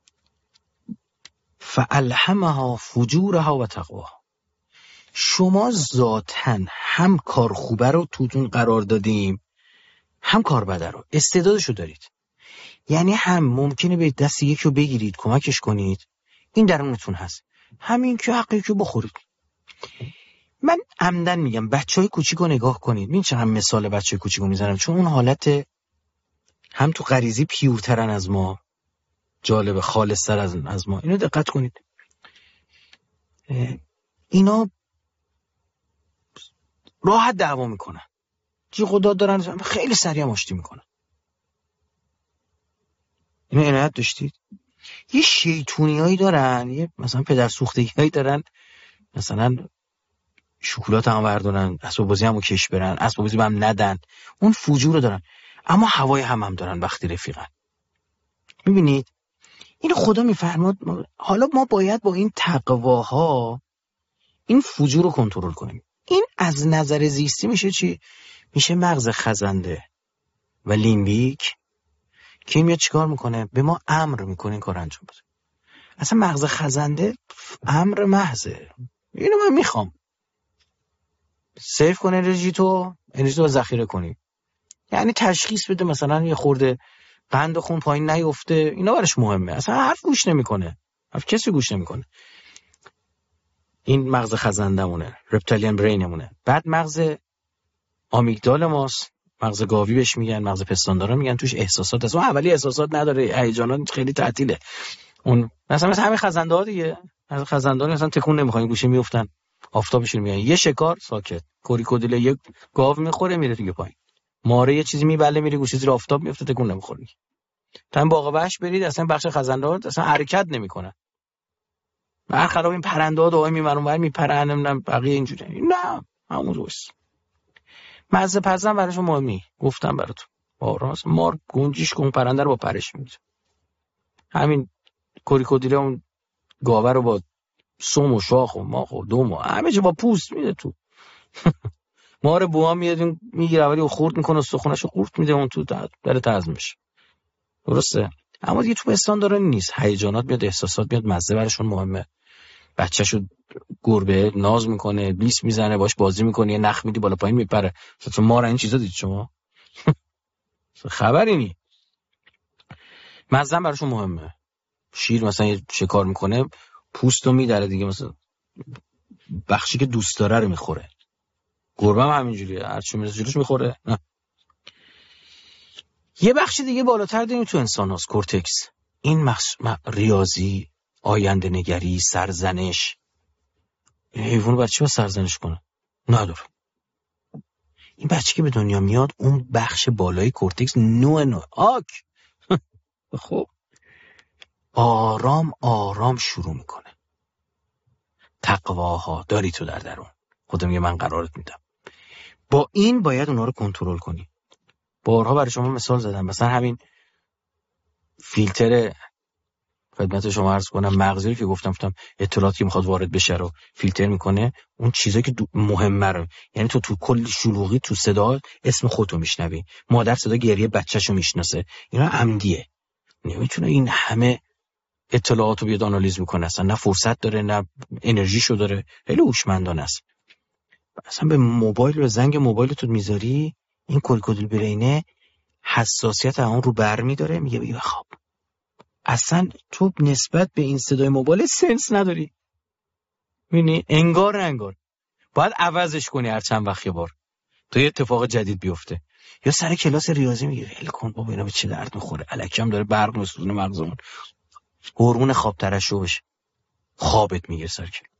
S1: فالهمها فجورها و تقواها، شما ذاتن هم کار خوبه رو توتون قرار دادیم، هم کار بده رو، استعدادشو دارید. یعنی هم ممکنه به دست یکی رو بگیرید کمکش کنید، این درونتون هست، همین که حقی که بخورید. من عمدن میگم بچهای کوچیکو نگاه کنید، ببین چقدر مثال بچهای کوچیکو میزنم، چون اون حالت هم تو غریزی پیورترن از ما، جالب خالص‌تر از ما. اینو دقت کنید، اینا راحت دعوا میکنن، جیغ و داد دارن، خیلی سریع آشتی میکنن. اینو عنایت داشتید؟ یه شیطونیایی دارن، یه مثلا پدر سوختگیایی دارن، مثلا شکلات هم بردارن، اسباب بازی همو کش برن، اسباب بازی هم ندن، اون فجور رو دارن، اما هوای هم دارن وقتی رفیقن. میبینید اینو خدا میفرماد. حالا ما باید با این تقواها این فجور رو کنترل کنیم. این از نظر زیستی میشه چی؟ میشه مغز خزنده و لیمبیک که میاد چیکار میکنه؟ به ما امر میکنه این کار انجام بده. اصلا مغز خزنده امر محضه، اینو من میخوام سیف کنه انرژی تو ذخیره کنی، یعنی تشخیص بده مثلا یه خورده قند خون پایین نیفته، اینا براش مهمه. اصلا حرف گوش نمیکنه، حرف کسی گوش نمیکنه. این مغز خزندمونه، رپتیلیان برینمونه. بعد مغز آمیگدال ماست، مغز گاوی بهش میگن، مغز پستاندارا میگن، توش احساسات هست. اون اولی احساسات نداره، هیجانات خیلی تعطیله. اون مثلا همین خزنده ها دیگه، از خزنده ها مثلا تکون نمیخوان، گوشه میافتن، آفتابشون میاد، یه شکار ساکت، کوریکودیل یک گاو میخوره میره دیگه پایین. ماره یه چیزی میبله میره گوشه زیر آفتاب میفته تکون نمیخوره. تا این باغ وحش برید اصلا بخش خزنده‌ها اصلا حرکت نمیکنن. برخلاف این پرنده‌ها دائما میمرن اونور میپرن، نمیدونم بقیه اینجوری. نه همون روست. مزه پزن براشون مهمی. گفتم براتون. آرام مار گنجیش کن پرنده رو با پرش میده. همین کوریکودیله اون گاوه رو با سوم و شاخ و ماخ و دوم و همه چی با پوست میده تو. مار بوها میاد میگیره ولی خورد میکنه استخوناشو قورت میده اون تو داره هضم میشه. درسته؟ اما دیگه تو پستان داره نیست. هیجانات میاد، احساسات میاد، مزه براشون مهمه. بچه‌شو گربه ناز میکنه، لیس میزنه، باش بازی میکنه، یه نخ میدی بالا پایین میپره. مثلا مار این چیزا دید شما؟ خبری نی. مزه براشون مهمه. شیر مثلا یه شکار میکنه پوستو میدره دیگه، مثلا بخشی که دوست داره رو میخوره. گربه هم همینجوریه، هر چی میرسه جلوش میخوره. یه بخش دیگه بالاتر داریم تو انسان هاست، کورتکس. این ریاضی، آینده نگری، سرزنش. این حیوان بچه با سرزنش کنه نداره. این بچه که به دنیا میاد اون بخش بالای کورتکس نوع آک خب آرام آرام شروع میکنه. تقواها داری تو در درون. خدا میگه من قرارت میدم. با این باید اونا رو کنترل کنی. بارها برای شما مثال زدم، مثلا همین فیلتر خدمت شما عرض کنم، مغزی که گفتم اطلاعاتی که میخواد وارد بشه رو فیلتر میکنه. اون چیزایی که مهمه رو، یعنی تو کل شلوغی تو صدا اسم خودتو میشنوی، مادر صدا گریه بچه‌شو میشناسه، اینا عمدیه. نمیتونه این همه اطلاعاتو بیاد آنالیز بکنه، اصلا نه فرصت داره نه انرژیشو داره. خیلی هوشمندانه است. اصلا به موبایل و زنگ موبایل تو میذاری، این کلکدل برینه حساسیت اون رو برمی‌داره، میگه بگی خب اصلا تو نسبت به این صدای موبایل سنس نداری. می‌بینی انگار باید عوضش کنی هر چند وقت یه بار تا یه اتفاق جدید بیفته. یا سر کلاس ریاضی میگه ول کن بابا اینا به چه درد میخوره، الکم داره برق میسوزونه مغزمون، هورمون خواب ترشح بشه، خوابت میگیره سر کلاس.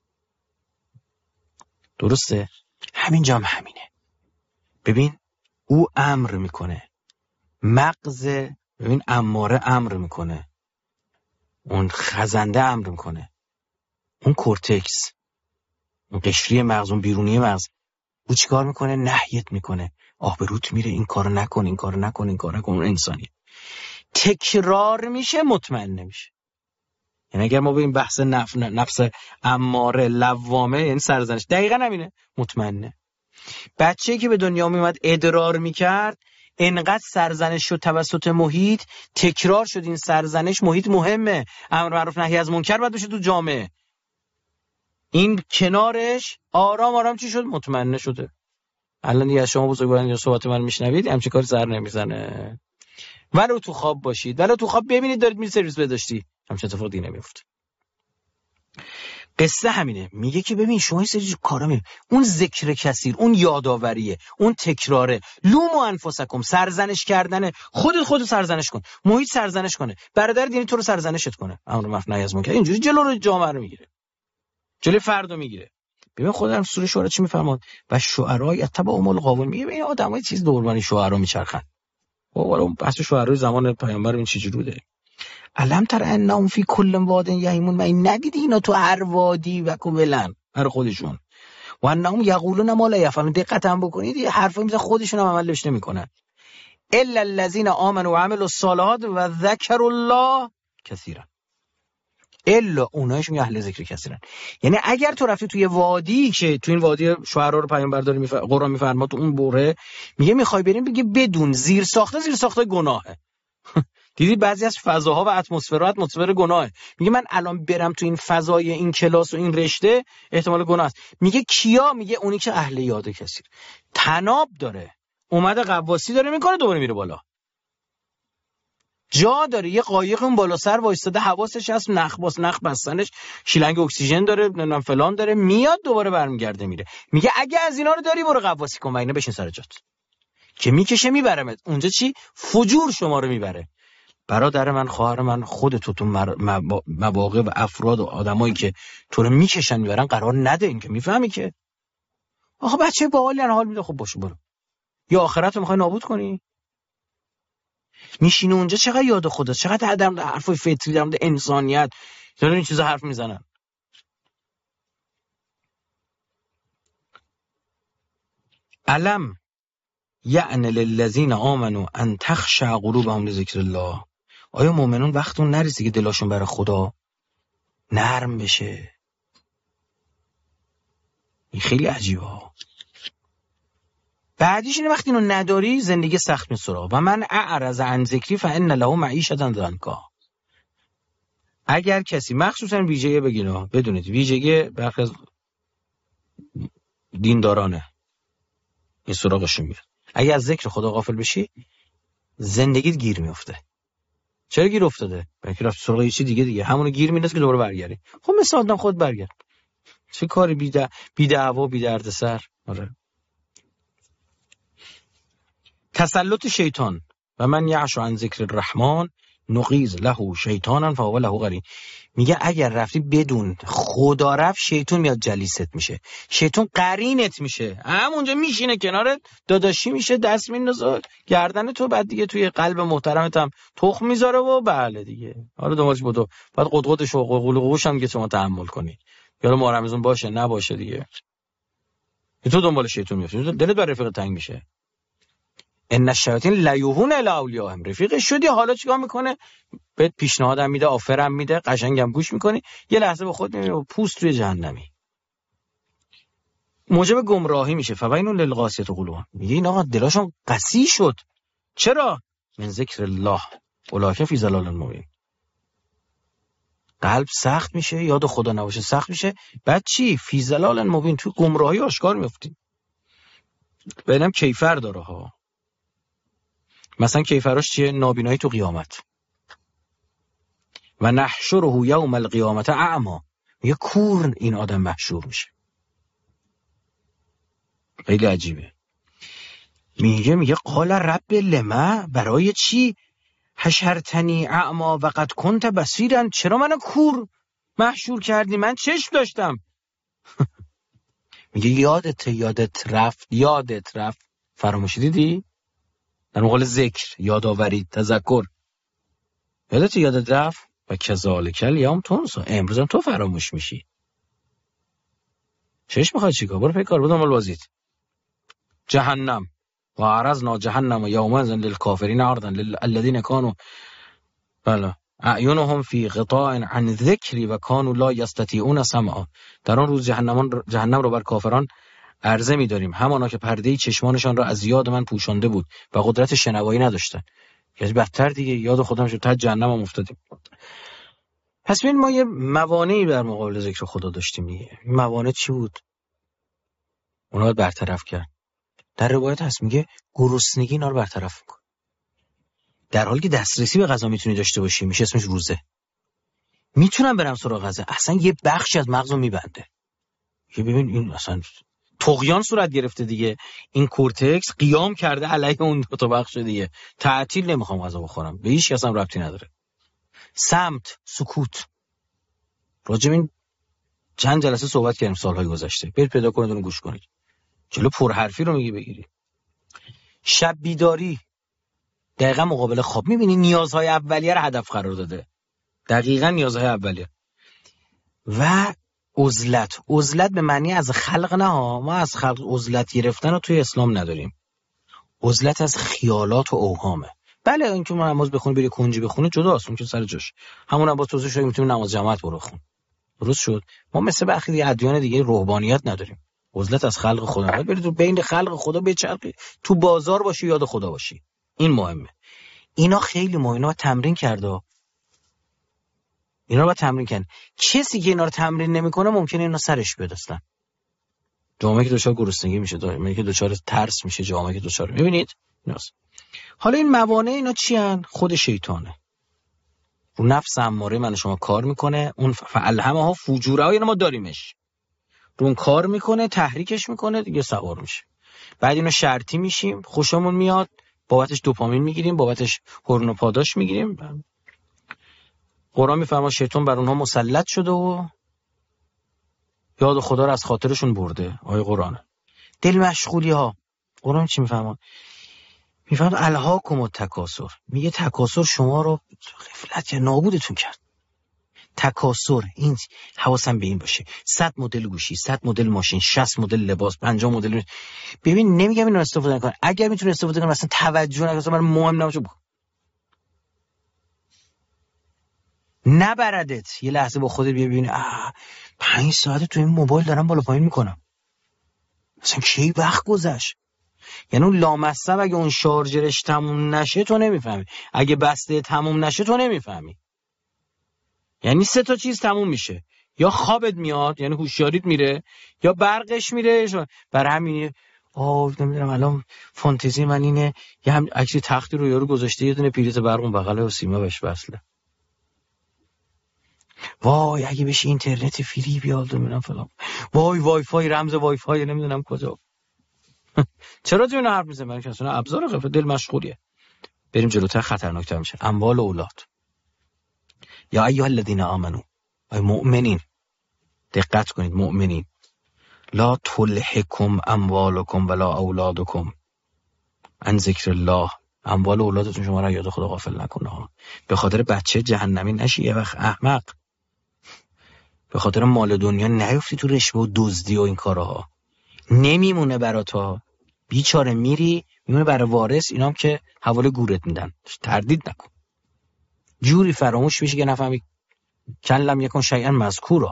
S1: درسته؟ همینجا هم همینه. ببین او امر میکنه، مغز ببین اماره امر میکنه، اون خزنده امر میکنه، اون کورتکس، اون قشری مغز، اون بیرونی مغز، او چیکار میکنه؟ نهیت میکنه، آبروت میره، این کارو نکن، این کارو نکن، این کارو نکن. اون انسانی تکرار میشه، مطمئن نمیشه. یعنی اگر ما ببین بحث نفس اماره لوامه، یعنی سرزنش، دقیقاً همینه، مطمئنه. بچه‌ای که به دنیا میومد ادرار میکرد، انقدر سرزنش شد توسط محیط، تکرار شد این سرزنش. محیط مهمه، امر معروف نهی از منکر باید بشه تو جامعه. این کنارش آرام آرام چی شد؟ مطمئنه شده. الان دیگه شما بزرگواران یا صحبت من میشنوید همچین کاری سر نمیزنه. ولو تو خواب باشید، ولو تو خواب ببینید دارید میری سرویس بهداشتی، همچین اتفاق دیگه نمیفته. قصه همینه. میگه که ببین شما این سری کارا میکنید، اون ذکر کثیر، اون یاداوریه، اون تکراره، لومو انفسکم، سرزنش کردنه. خودت سرزنش کن، محیط سرزنش کنه، برادر دینی تو رو سرزنشت کنه، امر معروف نهی از منکر، اینجوری جلو رو جامعه رو میگیره، جلوی فردو میگیره. ببین خودم سوره شعرا چی میفرماد؟ و شعرا یتبعهم الغاوون. میگه این آدمای چیز دوربانی شعرا میچرخن. والا اون بحث شعرای زمان پیامبر این چه جوریه؟ علم تر انهم فی کل واد یهیمون. من این ندیدی اینا تو هر وادی و کوبلن هر خودشون، و انهم یقولون ما لا یفعلون. دقت هم بکنید یه حرفایی میزنن خودشون هم عمل بهش نمیکنن. الا الذين آمنوا وعملوا الصالحات و ذکروا الله کثیرا. الا اونایش میگه اهل ذکر کثیرن. یعنی اگر تو رفتی توی وادی که تو این وادی شعرا رو پیامبر داره قرآن میفرماد، تو اون بوره میگه میخوای بریم، بگه بدون زیر ساخته گناهه. دیدی بعضی از فضاها و اتمسفر گناهه. میگه من الان برم تو این فضای این کلاس و این رشته احتمال گناه است. میگه کیا؟ میگه اونی که اهل یاد کثیر، تناب داره، اومده غواصی داره میکنه، دوباره میره بالا، جا داره یه قایق اون بالا سر وایستاده، حواسش هست، نخ بستنش، شیلنگ اکسیژن داره، نمیدونم فلان داره، میاد دوباره برمیگرده میره. میگه اگه از اینا رو داری برو غواصی کن و اینا بشین سر جات که میکشه میبرمت اونجا. چی؟ فجور شما رو میبره. برادر من، خواهر من، خودتو تو مواقع و افراد و آدمایی که تو رو میکشن میبرن قرار نده. این که میفهمی که آخه بچه باحالی حال میده، خب باشه برو. یا آخرت رو میخوای نابود کنی؟ میشینه اونجا چقدر یاد خداست، چقدر آدم حرفای فطری در مورد انسانیت داره این چیزا حرف میزنن. علم یعنی للذین آمنوا ان تخشع قلوبهم لذکر الله. آیا مؤمنون وقت اون نرسید که دلاشون برای خدا نرم بشه؟ این خیلی عجیبه ها. بعدیش اینه وقتی اینو نداری زندگی سخت میسره. و من اعرض عن ذکری فان له معیشة ضنکا. اگر کسی مخصوصا ویژگی بگیره، بدونید ویژگی برخی از دیندارانه این سراغشون میاد، اگر از ذکر خدا غافل بشی زندگیت گیر میفته. چرا گیر افتاده؟ برای رفت سراغ یه چیز دیگه همونو گیر میندازه که دوباره برگردی. خب مثل آدم خود برگرد. چه کاری بی دعوا بی دردسر. آره. تسلط شیطان. و من یعش عن ذکر الرحمن نقیض له شیطانا فهو له قرین. میگه اگر رفتی بدون خدا رفت، شیطان میاد جلیست میشه، شیطان قرینت میشه، همونجا میشینه کنارت، داداشی میشه، دست میندازه گردن تو، بعد دیگه توی قلب محترمت هم تخم میذاره و بله دیگه آره دنبالش بدو، بعد قدقدش و قلقلوش هم که شما تحمل کنی، یا ماه رمضان باشه نباشه دیگه تو دنبال شیطان میفتی، دلت بر رفیق تنگ میشه. ان الشیاطین لیوحون الی اولیاءهم. رفیق شدی حالا چیکار میکنه؟ بهت پیشنهادم میده، آفرم میده، قشنگم گوش میکنی، یه لحظه به خود میبینی پوست توی جهنمی، موجب گمراهی میشه. فویل للقاسیة قلوبهم. میگه این آقا دلاشون قسی شد. چرا؟ من ذکر الله اولئک فی ضلال مبین. قلب سخت میشه، یاد خدا نباشه سخت میشه، بعد چی؟ فی ضلال مبین، تو گمراهی آشکار میفتی. ببینم کیفر داره ها. مثلا کیفراش چیه؟ نابینایی تو قیامت. و نحشره یوم القیامت اعما. میگه کور این آدم محشور میشه. خیلی عجیبه. میگه قال رب لما، برای چی حشرتنی اعما و قد کنت بصیرا، چرا منو کور محشور کردی؟ من چشم داشتم. میگه یادت رفت. فراموشی دیدی؟ در مقابل ذکر، یادآوری، تذکر. یادت رفت و کذالک الیوم تنسی. امروز هم تو فراموش میشی. چش میخواد چیکار؟ برو فکر کار بدون مال بازیت. جهنم و عرضنا جهنم یومئذ للکافرین عرضا الذین کانوا بله اعینهم فی غطاء عن ذکری و کانوا لا یستطیعون سمعا. در آن روز جهنم رو بر کافران عرضه می‌داریم، همانا که پرده چشمانشان را از یاد من پوشانده بود و قدرت شنوایی نداشتن. یعنی بدتر دیگه، یاد خودم شد تا جهنم هم افتادیم. پس ببین ما یه موانعی در مقابل ذکر خدا داشتیم دیگه. این موانع چی بود؟ اونا رو برطرف کرد. در روایت هست میگه گرسنگی اینا رو برطرف می‌کنه. در حالی که دسترسی به غذا میتونی داشته باشی، میشه اسمش روزه. میتونم برم سراغ غذا، اصلا یه بخشی از مغزو میبنده. که ببین این اصلا طغیان صورت گرفته دیگه، این کورتکس قیام کرده علیه اون دو تا بخش دیگه. تعطیل نمیخوام غذا بخورم، به هیچ کس هم ربطی نداره. صمت، سکوت. راجع به این چند جلسه صحبت کردیم سالهای گذشته، برید پیدا کنید اون گوش کنید. جلو پرحرفی رو میگی بگیری. شب بیداری دقیقاً مقابل خواب. میبینی نیازهای اولیه رو هدف قرار داده، دقیقاً نیازهای اولیه. و عزلت به معنی از خلق نه ها، ما از خلق عزلت گرفتن رو توی اسلام نداریم. عزلت از خیالات و اوهامه. بله اینکه ما نماز بخونی بری کنجی بخونی جداست، اون که سر جاش. همون هم با توضیح شده میتونی نماز جماعت برو خون. درست شد. ما مثل بقیه ادیان دیگه روحانیت نداریم. عزلت از خلق خدا. برید تو بین خلق خدا بچرخی، تو بازار باشی یاد خدا باشی. این مهمه. اینا خیلی مهمه. اینا تمرین کرده. اینا رو باید تمرین کنن. کسی که اینا رو تمرین نمیکنه ممکنه اینا سرش بیاد اصلا. جامعه که دچار گرسنگی میشه، جامعه که دچار ترس میشه، جامعه که دچار میبینید ایناست. حالا این موانع اینا چی ان؟ خود شیطانه. رو نفس اماره من شما کار میکنه، اون فالهمها فجورها، یعنی ما داریمش. رو اون کار میکنه، تحریکش میکنه، دیگه سوار میشه. بعد اینو شرطی میشیم، خوشمون میاد، بابتش دوپامین میگیریم، بابتش هورمون پاداش میگیریم. قرآن میفرما شیطان بر اونها مسلط شده و یاد خدا رو از خاطرشون برده. آیه قرآن. دل مشغولی ها. قرآن چی میفهمه؟ میفهمه الهاکم التکاثر، میگه تکاثر شما رو غفلت کرد، نابودتون کرد. تکاثر این حواسم به این باشه. 100 مدل گوشی، 100 مدل ماشین، 60 مدل لباس، 50 مدل. ببین نمیگم اینو استفاده نکن، اگر میتونه استفاده کنه مثلا توجه نکنه، مثلا مهم نباشه نبردت. یه لحظه با خودت ببین 5 ساعت تو این موبایل دارم بالا پایین میکنم، مثلا کی وقت گذشت. یعنی اون لامصب اگه اون شارژرش تموم نشه تو نمیفهمی، اگه بسته تموم نشه تو نمیفهمی. یعنی 3 تا چیز تموم میشه، یا خوابت میاد یعنی هوشیاریت میره، یا برقش میره. برای همین نمیدونم الان فانتزی من اینه یه هم عکس تختی رو یارو گذاشته، یه دونه پریز برق اون بغله و سیما بهش وصله. وای اگه بشه اینترنت فری بیاد نمیدونم فلان، وای وای فای رمز وای فای نمیدونم کجا. چرا تو اینا حرف میزنم؟ من که اصلا ابزار غفلت دل مشغولیه. بریم جلوتر خطرناکتر میشه. اموال و اولاد. یا ایها الذین آمنو، ای مؤمنین دقت کنید، مؤمنین لا تلهکم اموالکم ولا اولادکم عن ذکر الله. اموال و اولادتون شما را یاد خدا غافل نکنه ها. به خاطر بچه جهنمی نشی یه وقت احمق، به خاطر مال دنیا نیفتی تو رشوه و دزدی و این کارها. نمیمونه برات ها، بیچاره میری میمونه برای وارث، اینام که حواله گورت میدن. تردید نکن، جوری فراموش میشه که نفهمی کن لم یکن شیئا مذکورا.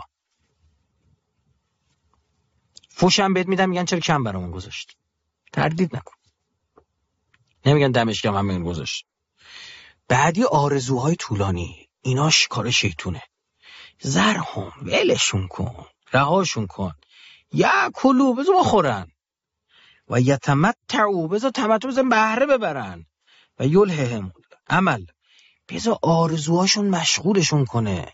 S1: فوشم بهت میدن میگن چرا کم برامون گذاشت. تردید نکن، نمیگن دمش گرم همین گذاشت. بعدی آرزوهای طولانی، ایناش کار شیطونه. زرهم ولشون کن، رهاشون کن. یا کلو بذار بخورن و یتمتعوا بذار تمتع بذار بهره ببرن و یلههم عمل بذار آرزوهاشون مشغولشون کنه.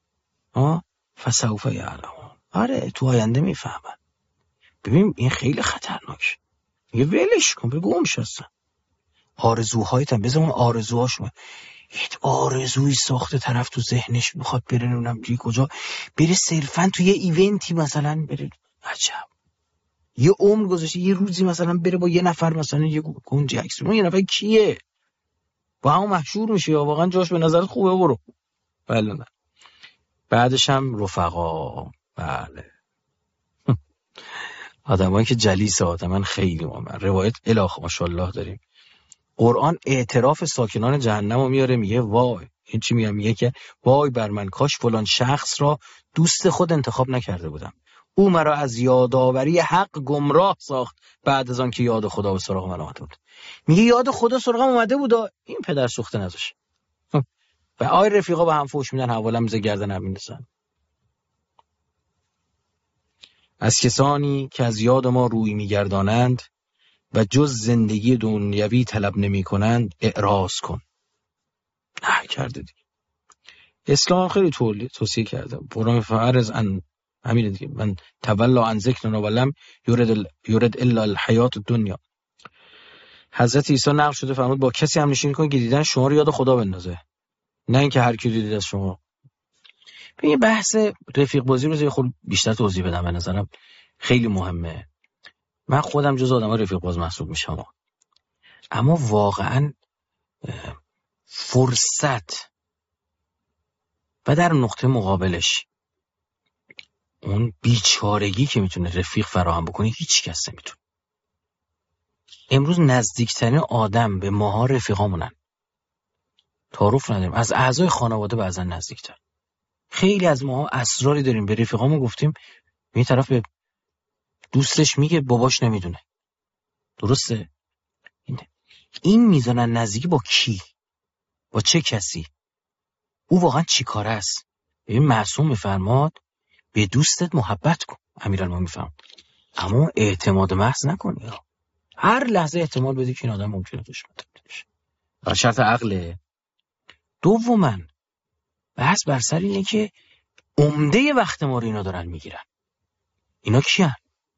S1: فسوف یعلمون. آره تو آینده میفهمن. ببین این خیلی خطرناک. یه ولش کن بگو امشستن آرزوهایت هم بذار اون آرزوهاشون. هیچ آرزوی ساخته طرف تو ذهنش میخواد بره نمیدونم دیگه کجا بره، صرفا تو یه ایونتی مثلا بره. عجب یه عمر گذاشته یه روزی مثلا بره با یه نفر مثلا یه گنجه عکس، اون یه نفر کیه؟ با همون محشور میشه یا واقعا جاش به نظرت خوبه برو. بله نه. بعدش هم رفقا. بله آدمایی که جلیس آدمن خیلی مهمن. روایت الاخ ماشاءالله داریم. قرآن اعتراف ساکنان جهنم رو میاره، میگه وای این چی میگه که وای بر من کاش فلان شخص را دوست خود انتخاب نکرده بودم، او مرا از یادآوری حق گمراه ساخت بعد از آن که یاد خدا به سراغ من آمده بود. میگه یاد خدا سراغم اومده بود این پدر سوخته نذاشه. و آی رفیقا به هم فوش میدن، حواله میز گردن هم میندازن. از کسانی که از یاد ما روی میگردانند و جز زندگی دنیوی طلب نمی کنند اعراض کن. نه کرده دیگه. اسلام خیلی توصیه کرده. قرآن فرض ان همین دیگه، من تولا عن ذکرنا ولم یرد الا الحیات الدنیا. حضرت عیسی نقل شده فرمود با کسی هم نشین کن که دیدن شما رو یاد خدا بندازه، نه اینکه هر کی دید از شما. این بحث رفیق بازی رو خود بیشتر توضیح بدم، به نظرم خیلی مهمه. من خودم جز آدمای رفیق باز محسوب میشم، اما واقعا فرصت و در نقطه مقابلش اون بیچارگی که میتونه رفیق فراهم بکنه هیچ کس نمیتونه. امروز نزدیکترین آدم به ماها رفیقامونن، تعارف نداریم، از اعضای خانواده بعضا نزدیکتر. خیلی از ماها اسراری داریم به رفیقامون گفتیم، این طرف به دوستش میگه باباش نمیدونه. درسته؟ این میزانن نزدیکی با کی؟ با چه کسی؟ او واقعا چی کاره است؟ ببین معصوم میفرماد به دوستت محبت کن، امیرالمومنین میفرماد، اما اعتماد محض نکنی. هر لحظه احتمال بدی که این آدم ممکنه دشمن بشه. بر شرط عقله. دوماً بحث بر سر اینه که عمده وقت ما رو اینا دارن میگیرن. اینا کیان؟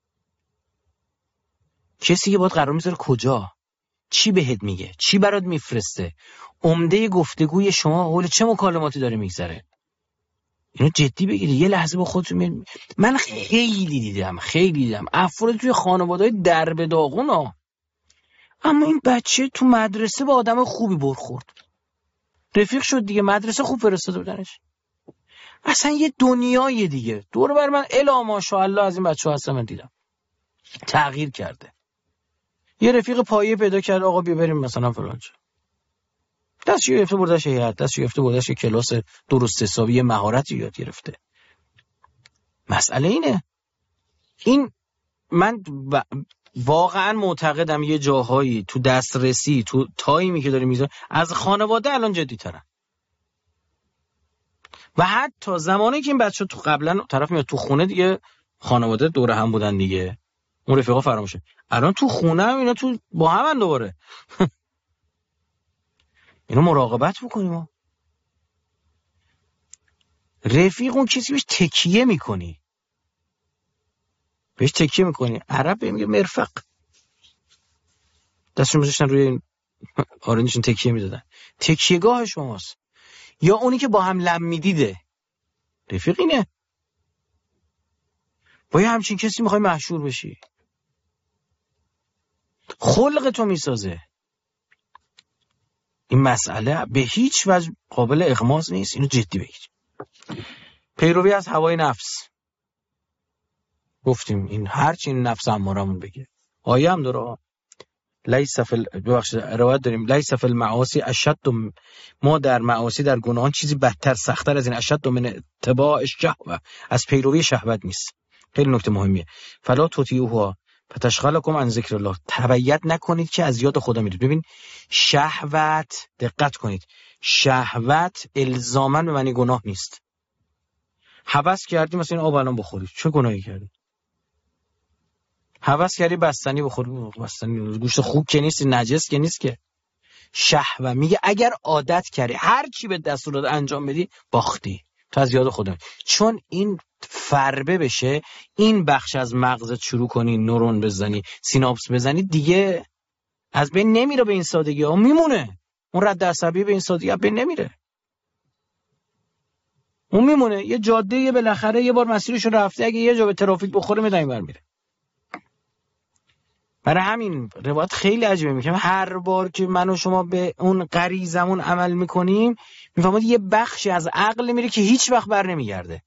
S1: کسی که باید قرار میذاره کجا، چی بهت میگه، چی برات میفرسته، عمده گفتگوی شما حول چه مکالماتی داره میگذره. اینو جدی بگیری، یه لحظه با خودتون. من خیلی دیدم افراد توی خانواده‌های درب داغون اما این بچه تو مدرسه با آدم خوبی برخورد، رفیق شد دیگه، مدرسه خوب فرستاده بودنش. اصلا یه دنیای دیگه دور بر من الا ماشاءالله از این بچه‌ها هستم. من دیدم تغییر کرده. یه رفیق پایه پیدا کرد، آقا بیا بریم مثلا فلان جا، دستش گرفته بردش هیئت، دستش گرفته بردش کلاس درست حسابی، مهارتی یاد گرفته. مسئله اینه، این من واقعا معتقدم یه جاهایی تو دسترسی، تو تایمی که داری میذاری از خانواده الان جدی ترن. و حتی زمانی که این بچه تو قبلا طرف میاد تو خونه دیگه، خانواده دور هم بودن دیگه، اون رفیقا فراموشه، الان تو خونه هم اینا تو با هم دوباره. اینو مراقبت بکنیم. رفیق اون کسی بهش تکیه میکنی، بهش تکیه میکنی. عرب میگه مرفق، دستشون میذاشتن روی این آرنجشون تکیه میدادن. تکیهگاه شماست. یا اونی که با هم لم میدیده، رفیق اینه. با یه همچین کسی میخوای مشهور بشی، خلق تو میسازه. این مسئله به هیچ وجه قابل اغماض نیست، اینو جدی بگیر. پیروی از هوای نفس، گفتیم این هرچی این نفس امارمون بگه. آیه هم داره، لیس فی روایت داریم لیس فی المعاصی اشد، ما در معاصی، در گناهان چیزی بدتر، سخت‌تر از این، اشد من اتباع الشهوه، از پیروی شهوت نیست. خیلی نکته مهمیه. فلا تطیعوها فتشغلکم عن ذکر الله، تبعیت نکنید که از یاد خدا میرید. ببین شهوت، دقت کنید، شهوت الزاماً به معنی گناه نیست. هوس کردی مثلا این آب الان بخوری، چه گناهی کردی؟ هوس کردی بستنی بخوری، بستنی گوشت خوب که نیست، نجس که نیست که. شهوه میگه اگر عادت کردی هر چی به دستور داد انجام بدی، باختی، تو از یاد خودت. چون این فربه بشه، این بخش از مغزت شروع کنی نورون بزنی، سیناپس بزنی، دیگه از بین نمیره. به این سادگی ها میمونه. اون رد عصبی به این سادگی ها بین نمیره، اون میمونه. یه جاده یه بالاخره یه بار مسیرشو رفته، اگه یه جا به ترافیک بخوره میدونی برمیره. برای همین روایت خیلی عجیبه، میگم هر بار که من و شما به اون غریزمون عمل میکنیم، میفهمید یه بخشی از عقل میره که هیچ وقت بر نمیگرده.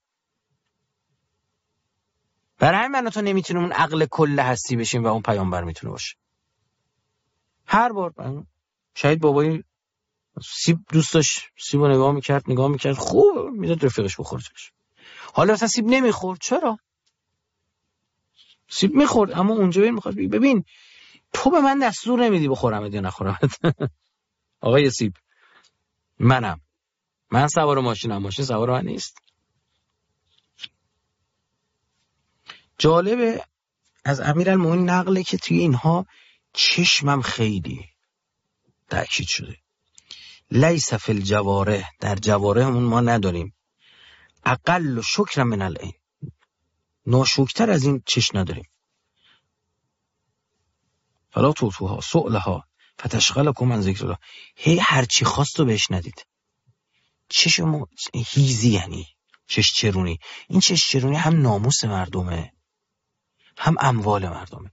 S1: برای همین من و تو نمیتونیم اون عقل کل هستی بشیم و اون پیامبر میتونه باشه. هر بار شاید بابایی سیب دوست داشت، سیبو نگاه میکرد خوب میداد رفیقش بخورتش. حالا مثلا سیب نمیخورد، چرا؟ سیب میخورد اما اونجا میخواد ببین تو به من دستور نمیدی بخورم یا نخورم. آقا یه سیب، من سوار ماشینم، ماشین سوار من نیست. جالبه از امیرالمومنین نقله که توی اینها چشمم خیلی تأکید شده. لیس فی الجوارح، در جوارحمون ما نداریم اقل شکر من العین، ناشکرتر از این چش نداریم. فلا توتوها سؤلها فتشغلکم عن ذکر الله، هی هر چی خواست رو بهش ندید. چشم هیزی، یعنی چش چرونی. این چش چرونی هم ناموس مردمه، هم اموال مردمه.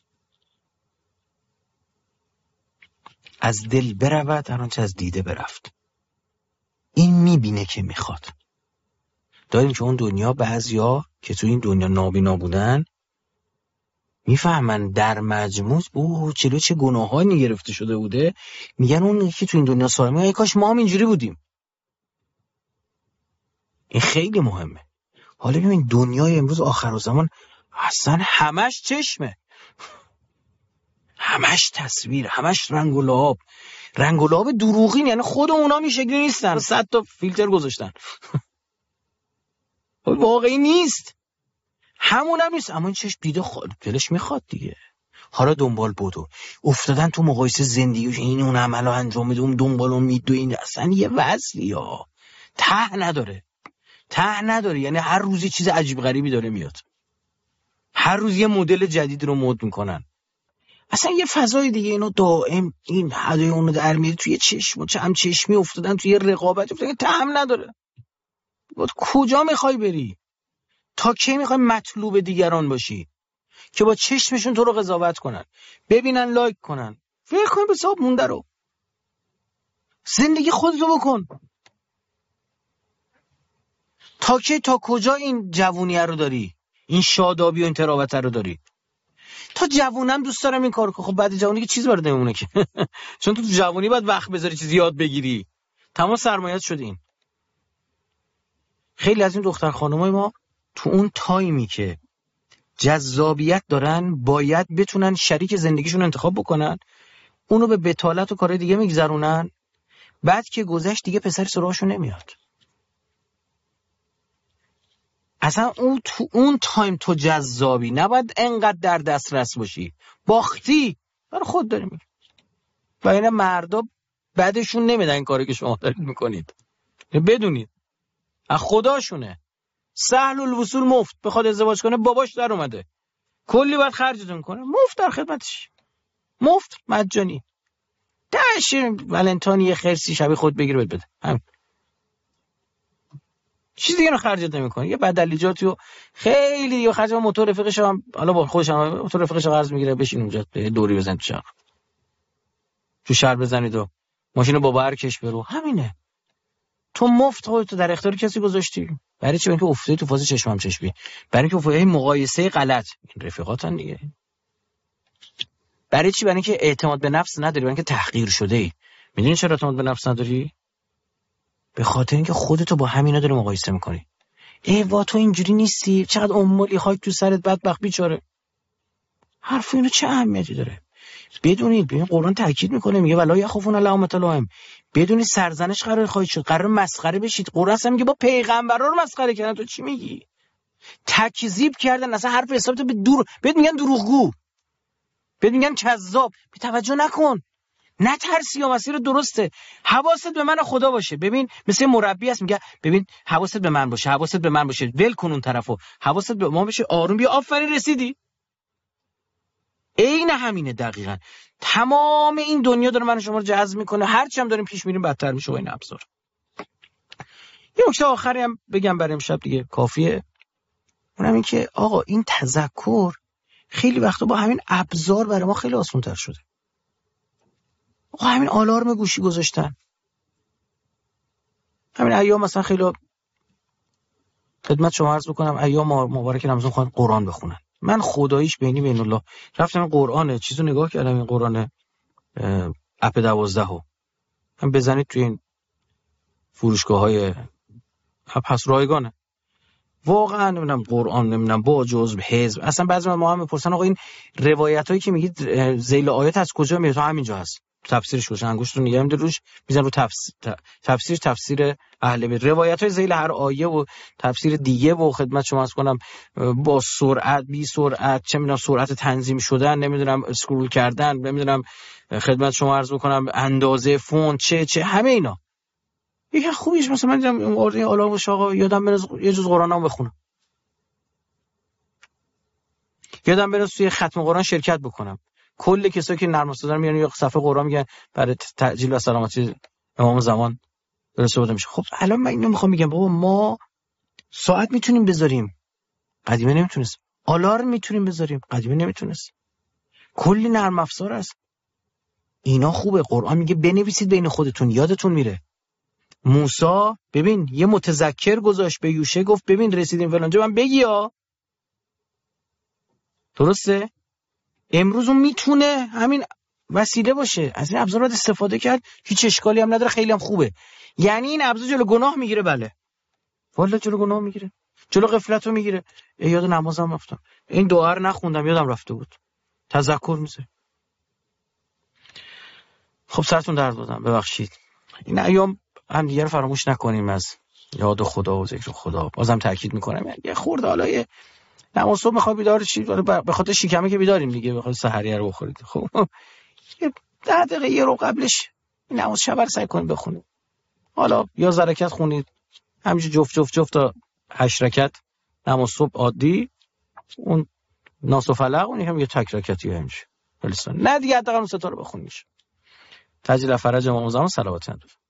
S1: از دل برود هر آنچه از دیده برفت. این میبینه که میخواد. داریم که اون دنیا، بعضیا که تو این دنیا نابینا بودن میفهمن در مجموع چلو چه گناهانی گرفته شده بوده، میگن اون که تو این دنیا سالمه، ای کاش ما هم اینجوری بودیم. این خیلی مهمه. حالا ببین دنیای امروز آخرالزمان اصلا همش چشمه، همش تصویر، همش رنگ و لعاب دروغین. یعنی خود اونا این شکلی نیستن، 100 تا فیلتر گذاشتن. واقعی نیست، همون هم نیست، اما این چشم دیده دلش میخواد دیگه. حالا دنبال بودو افتادن تو مقایسه زندگیش، این اون عملو انجام میده، اون دنبال اون میدو، این اصلا یه وصلی ها ته نداره. یعنی هر روزی چیز عجیب غریبی داره میاد، هر روز یه مدل جدید رو مد میکنن. اصلا یه فضای دیگه. اینو دائم این هدای اونو در میره توی چشم، هم چشمی افتادن توی رقابت، افتادن ته نداره. کجا میخوای بری؟ تا کی میخوای مطلوب دیگران باشی که با چشمشون تو رو قضاوت کنن، ببینن لایک کنن، ول کن به حساب مونده رو. زندگی خودتو بکن. تا کی تا کجا این جوونیه رو داری؟ این شادابی و این تراوت رو داری؟ تا جوونم دوست دارم این کارو کنم. خب بعد جوونی که چیز برات نمونه که چون تو جوونی باید وقت بذاری چیزی یاد بگیری. تمام سرمایه‌ات شد این. خیلی از این دختر خانمای ما تو اون تایمی که جذابیت دارن باید بتونن شریک زندگیشون انتخاب بکنن، اونو به بتالت و کارهای دیگه میگذرونن، بعد که گذشت دیگه پسری سراغشون نمیاد. اصلا اون تو اون تایم تو جذابی، نباید انقدر در دسترس باشی. باختی برای خود داری میگی. و اینا مردا بعدشون نمیدن این کاری که شما دارید میکنید. بدونید از خداشونه. سهل الوصول مفت. بخواد ازدواج کنه باباش در اومده، کلی باید خرجتون کنه، مفت در خدمتش، مفت مجانی. داش ولنتاین یه خرسی شبیه خود بگیر بده همین. چیز دیگه رو خرجت نمی‌کنه. یه بدلیجاتی و خیلی دیگه خرج موتور رفیقش هم حالا با خودش هم موتور رفیقش قرض میگیره، بشین اونجا دوری بزن تو شهر بزنید و ماشین با برکش برو. همینه. تو مفت خودت در اختیار کسی گذاشتی. برای چی؟ اینکه افتادی تو فاز چشم هم چشمی. برای اینکه افتادی مقایسه غلط. این رفیقاتن دیگه. برای چی؟ برای اینکه اعتماد به نفس نداری، برای اینکه تحقیر شده ای. میدونی چرا اعتماد به نفس نداری؟ به خاطر اینکه خودتو با همینا داری مقایسه میکنی. ای وا تو اینجوری نیستی، چقدر امولی خاک تو سرت، بدبخت بیچاره. حرف اینو چه اهمیتی داره؟ بدونید ببین قرآن تاکید میکنه، میگه ولا یخافون لومة لائم. بدونید سرزنش قرار خواهید شد، قرار مسخره بشید. قرآن اصلا میگه با پیغمبرا رو مسخره کردن. تو چی میگی؟ تکذیب کردن، اصلا حرف حسابت به دور. بهت میگن دروغگو، بهت میگن کذاب. بی توجه نکن، نترسی، یا مسیر درسته. حواست به من خدا باشه. ببین مثل مربی است، میگه ببین حواست به من باشه، حواست به من باشه، ول کن اون طرفو، حواست به ما باشه، آروم بیا، آفرین رسیدی. عین همینه دقیقاً. تمام این دنیا داره من شما رو جذب میکنه، هرچی هم داریم پیش میریم بدتر میشه با این ابزار. یه نکته آخری هم بگم برای امشب دیگه کافیه. اونم این که آقا این تذکر خیلی وقتا با همین ابزار برای ما خیلی آسان‌تر شده. آقا همین آلارم گوشی گذاشتن، همین ایام مثلا خیلی خدمت شما عرض بکنم، ایام مبارک رمضان خواهد قرآن بخونن. من خداییش بین الله رفتم این قرآن چیزو نگاه کردم، این قرآن اپ 12 هم بزنید توی این فروشگاه‌های اپ هست، رایگانه. واقعا نمیدونم قرآن نمیدونم با جزء حزب، اصلا بعضی ما هم میپرسن آقا این روایتایی که میگید ذیل آیات از کجا میاد؟ تو همینجا هست، تفسیرش باشه، انگشت رو نگه می‌داره روش، میزن رو تفسیر اهل بیت، روایت‌های ذیل هر آیه و تفسیر دیگه و خدمت شما عرض کنم با سرعت بی سرعت، چه می‌دونم سرعت تنظیم شدن، نمیدونم اسکرول کردن، نمیدونم خدمت شما عرض بکنم اندازه فونت چه همه اینا. یکی خوبیش مثلا من دیدم اون آلارم باشه آقا یادم بره یه جز قرآنم بخونم، یادم بره توی ختم قرآن شرکت بکنم. کل کسایی که نرم افزار میان یا صفحه قرآن میگن برای تعجیل و سلامتی امام زمان درست بوده میشه. خب الان من اینو میخوام بگم بابا ما ساعت میتونیم بذاریم، قدیمی نمیتونست. آلارم میتونیم بذاریم، قدیمی نمیتونست. کلی نرم افزار هست، اینا خوبه. قرآن میگه بنویسید بین خودتون، یادتون میره. موسی ببین یه متذکر گذاشت به یوشع، گفت ببین رسیدیم فلانجا من بگی ها، درسته؟ امروز اون میتونه همین وسیله باشه، از این ابزار باید استفاده کرد، هیچ اشکالی هم نداره، خیلی هم خوبه. یعنی این ابزار جلو گناه میگیره؟ بله والله جلو گناه میگیره، جلو غفلت رو میگیره. یاد نمازم رفتم، این دعا رو نخوندم یادم رفته بود، تذکر میشه. خب سرتون درد دادم، ببخشید. این ایام هم دیگه رو فراموش نکنیم از یاد خدا و ذکر خدا. بازم تاکید میکنم یه خورده حالا نماز صبح میخواد بیدار چی به خاطر شکمه که بیداریم دیگه، به خاطر سحریه رو بخورید. خب 10 دقیقه یه رو قبلش نماز شب رو سعی کنید بخونید. حالا یا رکعت خونید همینجوری جفت تا 8 رکعت نماز صبح عادی، اون ناس و فلق، اون هم یه تک رکعتی همینجوری. نه دیگه حداقل اون ستا رو بخونید. تاجیل فرج امام زمان صلوات